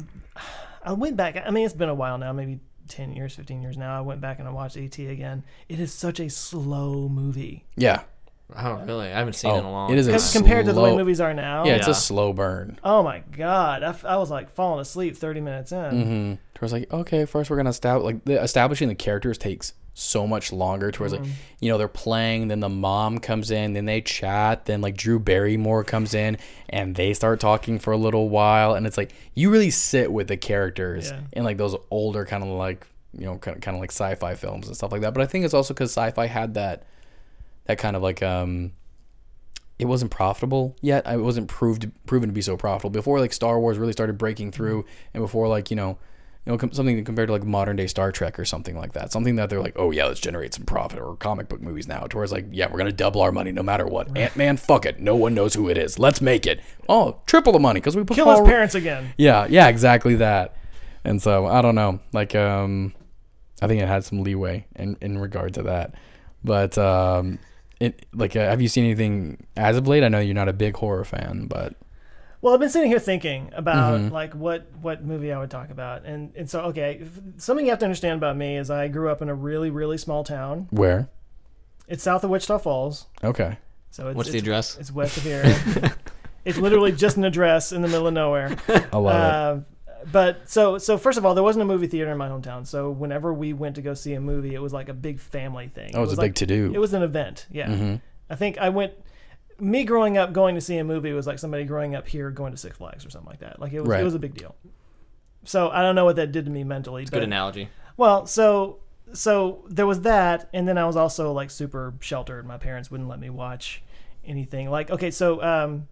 E: I went back. I mean, it's been a while now, maybe ten years, fifteen years now. I went back and I watched E T again. It is such a slow movie.
B: Yeah.
C: Oh, really? I haven't seen
B: Oh,
C: it in a long
B: it is a
C: time.
E: Com- compared to the way
B: slow-
E: movies are now.
B: Yeah, it's
C: Yeah.
B: a slow burn.
E: Oh my God. I, f- I was like falling asleep thirty minutes in.
B: Mm-hmm. Towards like, okay, first we're gonna establish like the establishing the characters takes so much longer. Towards like, you know, they're playing, then the mom comes in, then they chat, then like Drew Barrymore comes in, and they start talking for a little while, and it's like you really sit with the characters
E: Yeah.
B: in like those older kind of like you know kind of kind of like sci-fi films and stuff like that. But I think it's also because sci-fi had that that kind of like um. It wasn't profitable yet. It wasn't proved proven to be so profitable before like Star Wars really started breaking through, and before like you know, you know com- something compared to like modern day Star Trek or something like that. Something that they're like, oh yeah, let's generate some profit. Or comic book movies now, towards like, yeah, we're gonna double our money no matter what. Ant Man, fuck it, no one knows who it is. Let's make it. Oh, triple the money because we put
E: Kill
B: Paul
E: his
B: Ru-
E: parents again.
B: Yeah, yeah, exactly that. And so I don't know, like um, I think it had some leeway in in regard to that, but um. It, like, uh, have you seen anything as of late? I know you're not a big horror fan, but
E: Well, I've been sitting here thinking about
B: Mm-hmm.
E: like what what movie I would talk about, and and so okay, f- something you have to understand about me is I grew up in a really really small town.
B: where?
E: It's south of Wichita Falls,
B: Okay.
E: so it's,
C: What's the
E: it's,
C: address?
E: It's west of here. It's literally just an address in the middle of nowhere.
B: I love
E: Uh, but so so first of all, there wasn't a movie theater in my hometown, so whenever we went to go see a movie, it was like a big family thing.
B: it. Oh, it was a
E: like,
B: big to do.
E: It was an event. Yeah,
B: Mm-hmm.
E: I think I went. Me growing up going to see a movie was like somebody growing up here going to Six Flags or something like that. Like it was
B: Right.
E: it was a big deal. So I don't know what that did to me mentally.
C: Good
E: But,
C: analogy.
E: well, so so there was that, and then I was also like super sheltered. My parents wouldn't let me watch anything. Like okay, so um,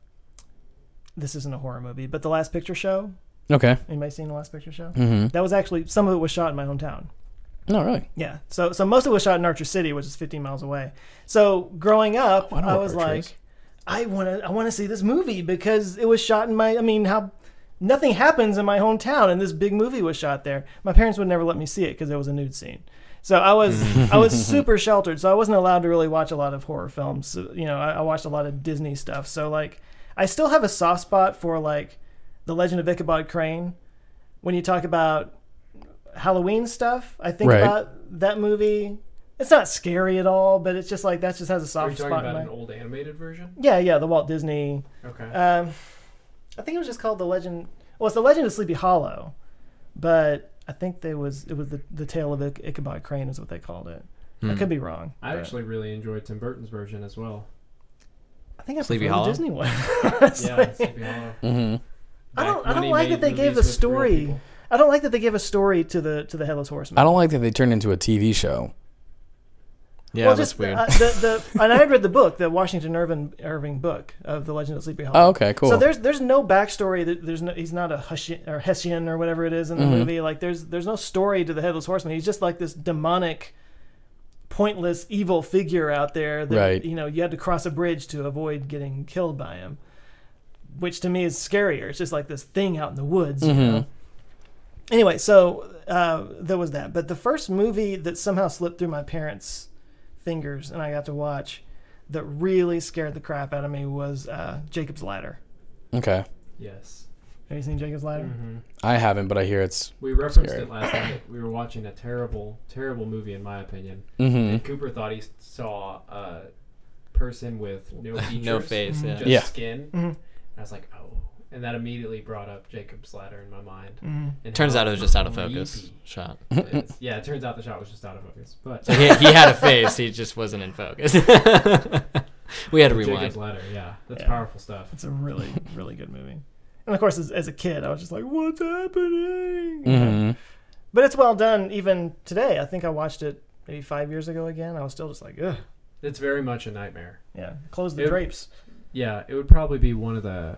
E: this isn't a horror movie, but The Last Picture Show.
B: Okay.
E: Anybody seen The Last Picture Show?
B: Mm-hmm.
E: That was actually some of it was shot in my hometown.
B: No, really.
E: Yeah. So so most of it was shot in Archer City, which is fifteen miles away. So growing up,
B: Oh, I know
E: I
B: what
E: was
B: Archer
E: like,
B: is.
E: I want to I want to see this movie because it was shot in my. I mean, how nothing happens in my hometown, and this big movie was shot there. My parents would never let me see it because there was a nude scene. So I was I was super sheltered. So I wasn't allowed to really watch a lot of horror films. So, you know, I, I watched a lot of Disney stuff. So like, I still have a soft spot for like The Legend of Ichabod Crane. When you talk about Halloween stuff, I think
B: Right.
E: about that movie. it's not scary at all, but it's just like that just has a
D: Are you
E: soft
D: talking
E: spot in
D: about
E: my.
D: an old animated version?
E: Yeah, yeah, the Walt Disney.
D: Okay.
E: Um, I think it was just called the Legend. Well, it's the Legend of Sleepy Hollow, but I think there was it was the the Tale of Ich- Ichabod Crane is what they called it. I
C: Hmm.
E: could be wrong.
D: I
E: but
D: actually really enjoyed Tim Burton's version as well.
E: I think I
C: Sleepy
E: prefer
C: Hollow?
E: the Disney one.
D: Yeah, Sleepy Hollow.
B: Mm-hmm.
E: I don't.
D: Back
E: I
D: when
E: don't
D: he
E: like
D: made
E: that they gave a
D: movies with real
E: story.
D: people.
E: I don't like that they gave a story to the to the Headless Horseman.
B: I don't like that they turned into a T V show.
C: Yeah,
E: well,
C: that's
E: just,
C: weird.
E: Uh, the, the, and I had read the book, the Washington Irving, Irving book of the Legend of Sleepy Hollow.
B: Oh, okay, cool.
E: So there's there's no backstory. That there's no. He's not a Hessian or Hessian or whatever it is in the
B: Mhm.
E: movie. Like there's there's no story to the Headless Horseman. He's just like this demonic, pointless, evil figure out there that
B: Right.
E: you know you had to cross a bridge to avoid getting killed by him. Which to me is scarier. It's just like this thing out in the woods. You
B: Mhm.
E: know? Anyway, so uh, there was that. But the first movie that somehow slipped through my parents' fingers and I got to watch that really scared the crap out of me was uh, Jacob's Ladder.
B: Okay.
D: Yes.
E: Have you seen Jacob's Ladder?
D: hmm
B: I haven't, but I hear it's.
D: We referenced
B: Scary.
D: it last night. We were watching a terrible, terrible movie, in my opinion.
B: Mm-hmm.
D: And Cooper thought he saw a person with no features,
C: No face, yeah.
D: just
B: Yeah.
D: skin.
E: Mhm.
D: I was like, oh, and that immediately brought up Jacob's Ladder in my mind.
E: Mm-hmm.
D: And
C: Turns
D: how
C: out it was just out of focus
D: creepy
C: shot.
D: it is. Yeah, it turns out the shot was just out of focus. But
C: So he, he had a face, he just wasn't in focus. We had to
D: Jacob's
C: rewind.
D: Ladder, yeah, that's
E: Yeah.
D: powerful stuff.
E: It's a really, really good movie. And of course, as, as a kid, I was just like, "What's happening?" You know?
B: Mm-hmm.
E: But it's well done even today. I think I watched it maybe five years ago again. I was still just like, "Ugh."
D: It's very much a nightmare.
E: Yeah, close the
D: It-
E: drapes.
D: Yeah, it would probably be one of the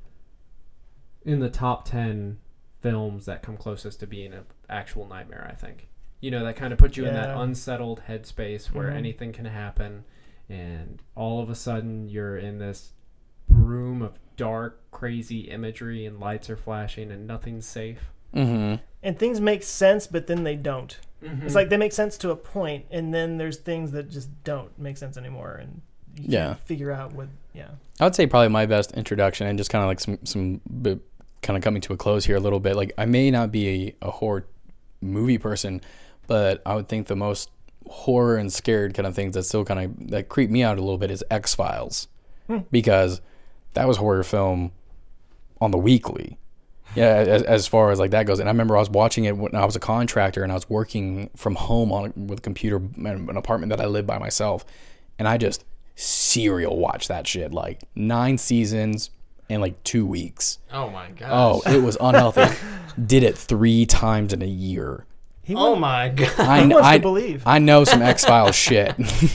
D: in the top ten films that come closest to being an actual nightmare, I think. You know, that kind of puts you in that
E: Yeah.
D: unsettled headspace where
E: Mhm.
D: anything can happen, and all of a sudden you're in this room of dark, crazy imagery, and lights are flashing, and nothing's safe.
B: Mm-hmm.
E: And things make sense, but then they don't.
D: Mm-hmm.
E: It's like they make sense to a point, and then there's things that just don't make sense anymore, and you
B: Yeah.
E: can't figure out what. Yeah.
B: I would say probably my best introduction and just kind of like some some bit, kind of coming to a close here a little bit. Like I may not be a, a horror movie person, but I would think the most horror and scared kind of things that still kind of that creep me out a little bit is X-Files,
E: Hmm.
B: because that was horror film on the weekly. Yeah, as, as far as like that goes. And I remember I was watching it when I was a contractor and I was working from home on with a computer in an apartment that I lived by myself, and I just serial watched that shit like nine seasons in like two weeks.
C: Oh my gosh.
B: Oh, it was unhealthy. Did it three times in a year.
E: He
C: Oh
E: wants,
C: my god.
B: I,
E: he wants
B: I,
E: to believe.
B: I know some X-Files shit.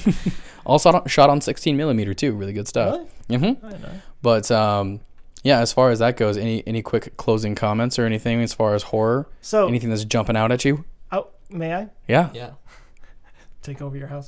B: Also shot on sixteen millimeter too. Really good stuff.
E: Really?
B: Mm-hmm.
E: I don't know.
B: But um, yeah, as far as that goes, any any quick closing comments or anything as far as horror?
E: So,
B: Anything that's jumping out at you?
E: oh, may I
B: Yeah.
C: Yeah.
E: take over your house?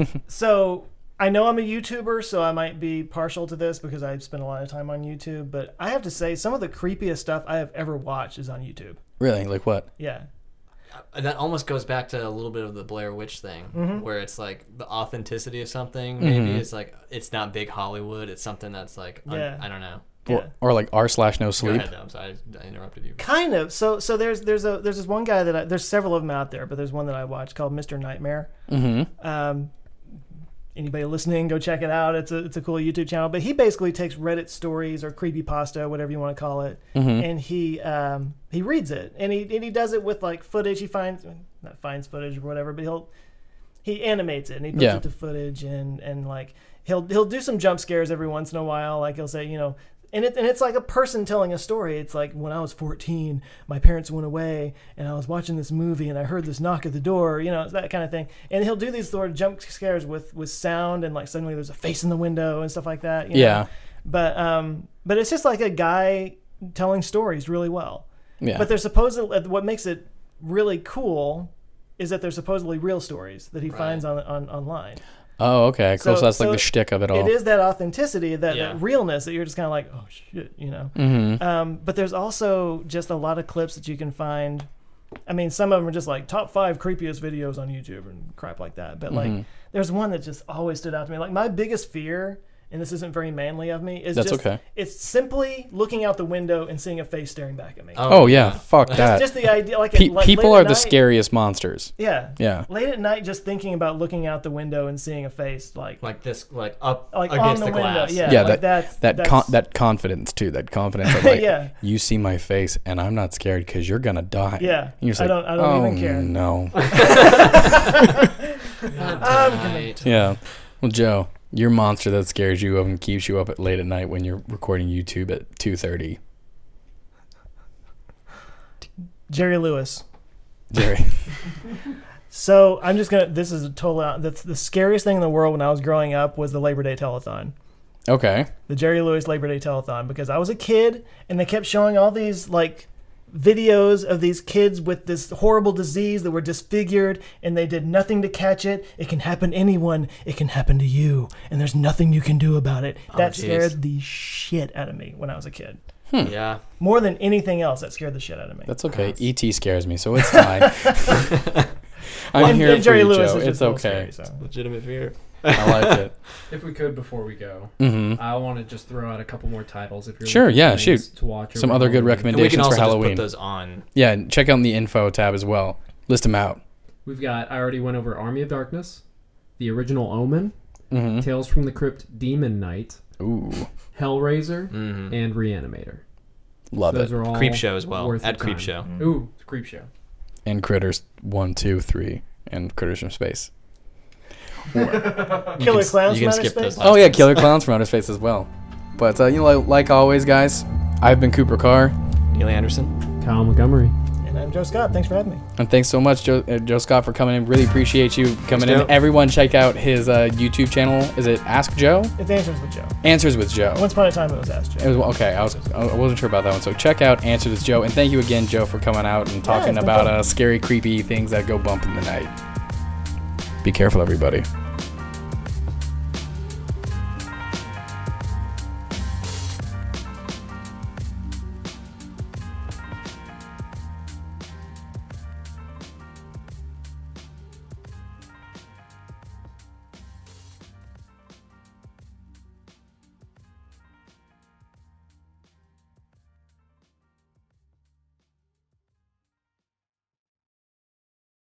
E: So I know I'm a YouTuber, so I might be partial to this because I spend a lot of time on YouTube. But I have to say, some of the creepiest stuff I have ever watched is on YouTube.
B: Really? Like what?
E: Yeah.
C: Uh, That almost goes back to a little bit of the Blair Witch thing,
E: Mhm.
C: where it's like the authenticity of something. Maybe
B: Mhm.
C: it's like it's not big Hollywood. It's something that's like un-
E: Yeah.
C: I don't know.
E: Yeah.
B: Or, or like r slash no
C: Go
B: sleep?
C: ahead, though. I'm sorry, I interrupted you.
E: Kind of. So so there's there's a there's this one guy that I, there's several of them out there, but there's one that I watched called Mister Nightmare.
B: Mm-hmm.
E: Um, anybody listening, go check it out. It's a it's a cool YouTube channel. But he basically takes Reddit stories or creepypasta, whatever you want to call it,
B: Mm-hmm.
E: and he um, he reads it, and he and he does it with like footage. He finds not finds footage or whatever, but he'll he animates it and he puts
B: Yeah.
E: it to footage, and and like he'll he'll do some jump scares every once in a while. Like he'll say, you know. And, it, and it's like a person telling a story. It's like, when I was fourteen, my parents went away, and I was watching this movie, and I heard this knock at the door, you know, it's that kind of thing. And he'll do these sort of jump scares with, with sound, and like suddenly there's a face in the window and stuff like that. You know?
B: Yeah.
E: But um, but it's just like a guy telling stories really well.
B: Yeah.
E: But they're supposedly, what makes it really cool is that they're supposedly real stories that he
C: Right.
E: finds on, on online.
B: Oh, okay. Cool. So,
E: So-
B: that's like
E: so
B: the shtick of it all.
E: It is that authenticity, that,
C: Yeah.
E: that realness that you're just kind of like, oh shit, you know.
B: Mm-hmm.
E: Um, but there's also just a lot of clips that you can find. I mean, some of them are just like top five creepiest videos on YouTube and crap like that. But like,
B: Mhm.
E: there's one that just always stood out to me. Like, my biggest fear, and this isn't very manly of me, is
B: That's
E: just
B: okay.
E: it's simply looking out the window and seeing a face staring back at me.
B: Oh yeah, fuck that.
E: Just the idea, like,
B: Pe-
E: like
B: people
E: late
B: are
E: at
B: the
E: night-
B: scariest monsters.
E: Yeah,
B: Yeah.
E: Late at night, just thinking about looking out the window and seeing a face, like
C: Like this, like up
E: like on
C: against
E: the,
C: the,
E: window.
C: glass.
E: Yeah,
B: Yeah,
E: like
B: that
E: that's,
B: that
E: that's,
B: con- that confidence too. That confidence of like,
E: Yeah.
B: you see my face and I'm not scared because you're gonna die.
E: Yeah,
B: And you're just
E: I
B: like,
E: don't- I don't
B: oh,
E: even care."
B: No.
C: Right.
B: Yeah. Well, Joe, your monster that scares you and keeps you up at late at night when you're recording YouTube at two thirty.
E: Jerry Lewis.
B: Jerry.
E: So I'm just gonna. This is a total. out- That's the scariest thing in the world when I was growing up was the Labor Day telethon.
B: Okay.
E: The Jerry Lewis Labor Day telethon, because I was a kid and they kept showing all these like videos of these kids with this horrible disease that were disfigured and they did nothing to catch it. It can happen to anyone. It can happen to you, and there's nothing you can do about it. That
C: geez.
E: scared the shit out of me when I was a kid.
C: Yeah.
E: More than anything else, that scared the shit out of me.
B: That's okay. E T scares me, so it's fine. I'm
E: And-
B: here
E: and
B: for
E: Jerry
B: you,
E: Lewis
B: Joe.
E: is just
B: It's
E: a little
B: okay.
E: scary, so.
C: Legitimate fear.
B: I like it.
D: If we could, before we go,
B: Mm-hmm.
D: I want to just throw out a couple more titles. If you're
B: Sure,
D: looking
B: yeah,
D: for things
B: shoot.
D: to watch
B: Some
D: over
B: other good
D: Halloween.
C: And we can
B: recommendations
C: also
B: for
C: just
B: Halloween.
C: put those on.
B: Yeah, check out the info tab as well. List them out.
D: We've got. I already went over Army of Darkness, the original Omen,
B: Mm-hmm.
D: Tales from the Crypt, Demon Knight,
B: Ooh,
D: Hellraiser,
C: Mm-hmm.
D: and Reanimator.
B: love
D: Those
B: it.
D: are all
C: Creep Show as well.
D: worth
C: At
D: the
C: Creep
D: time.
C: Show.
D: Ooh, Creep Show.
B: And Critters one, two, three, and Critters from Space.
E: Killer Clowns
C: you can
E: from Outer
C: skip those
E: Space?
C: last
B: Oh yeah,
C: ones.
B: Killer Clowns from Outer Space as well. But uh, you know, like, like always, guys, I've been Cooper Carr,
C: Neil Anderson.
D: Kyle Montgomery.
E: And I'm Joe Scott. Thanks for having me.
B: and thanks so much, Joe, uh, Joe Scott, for coming in. Really appreciate you coming
C: Thanks,
B: in.
C: Joe.
B: Everyone, check out his uh, YouTube channel. Is it Ask Joe?
E: It's Answers with Joe.
B: Answers with Joe.
E: Once upon a time, it was Ask
B: It
E: Joe.
B: was okay. I was I wasn't sure about that one. So check out Answers with Joe, and thank you again, Joe, for coming out and talking
E: it's been
B: about
E: fun.
B: uh, scary, creepy things that go bump in the night. Be careful, everybody.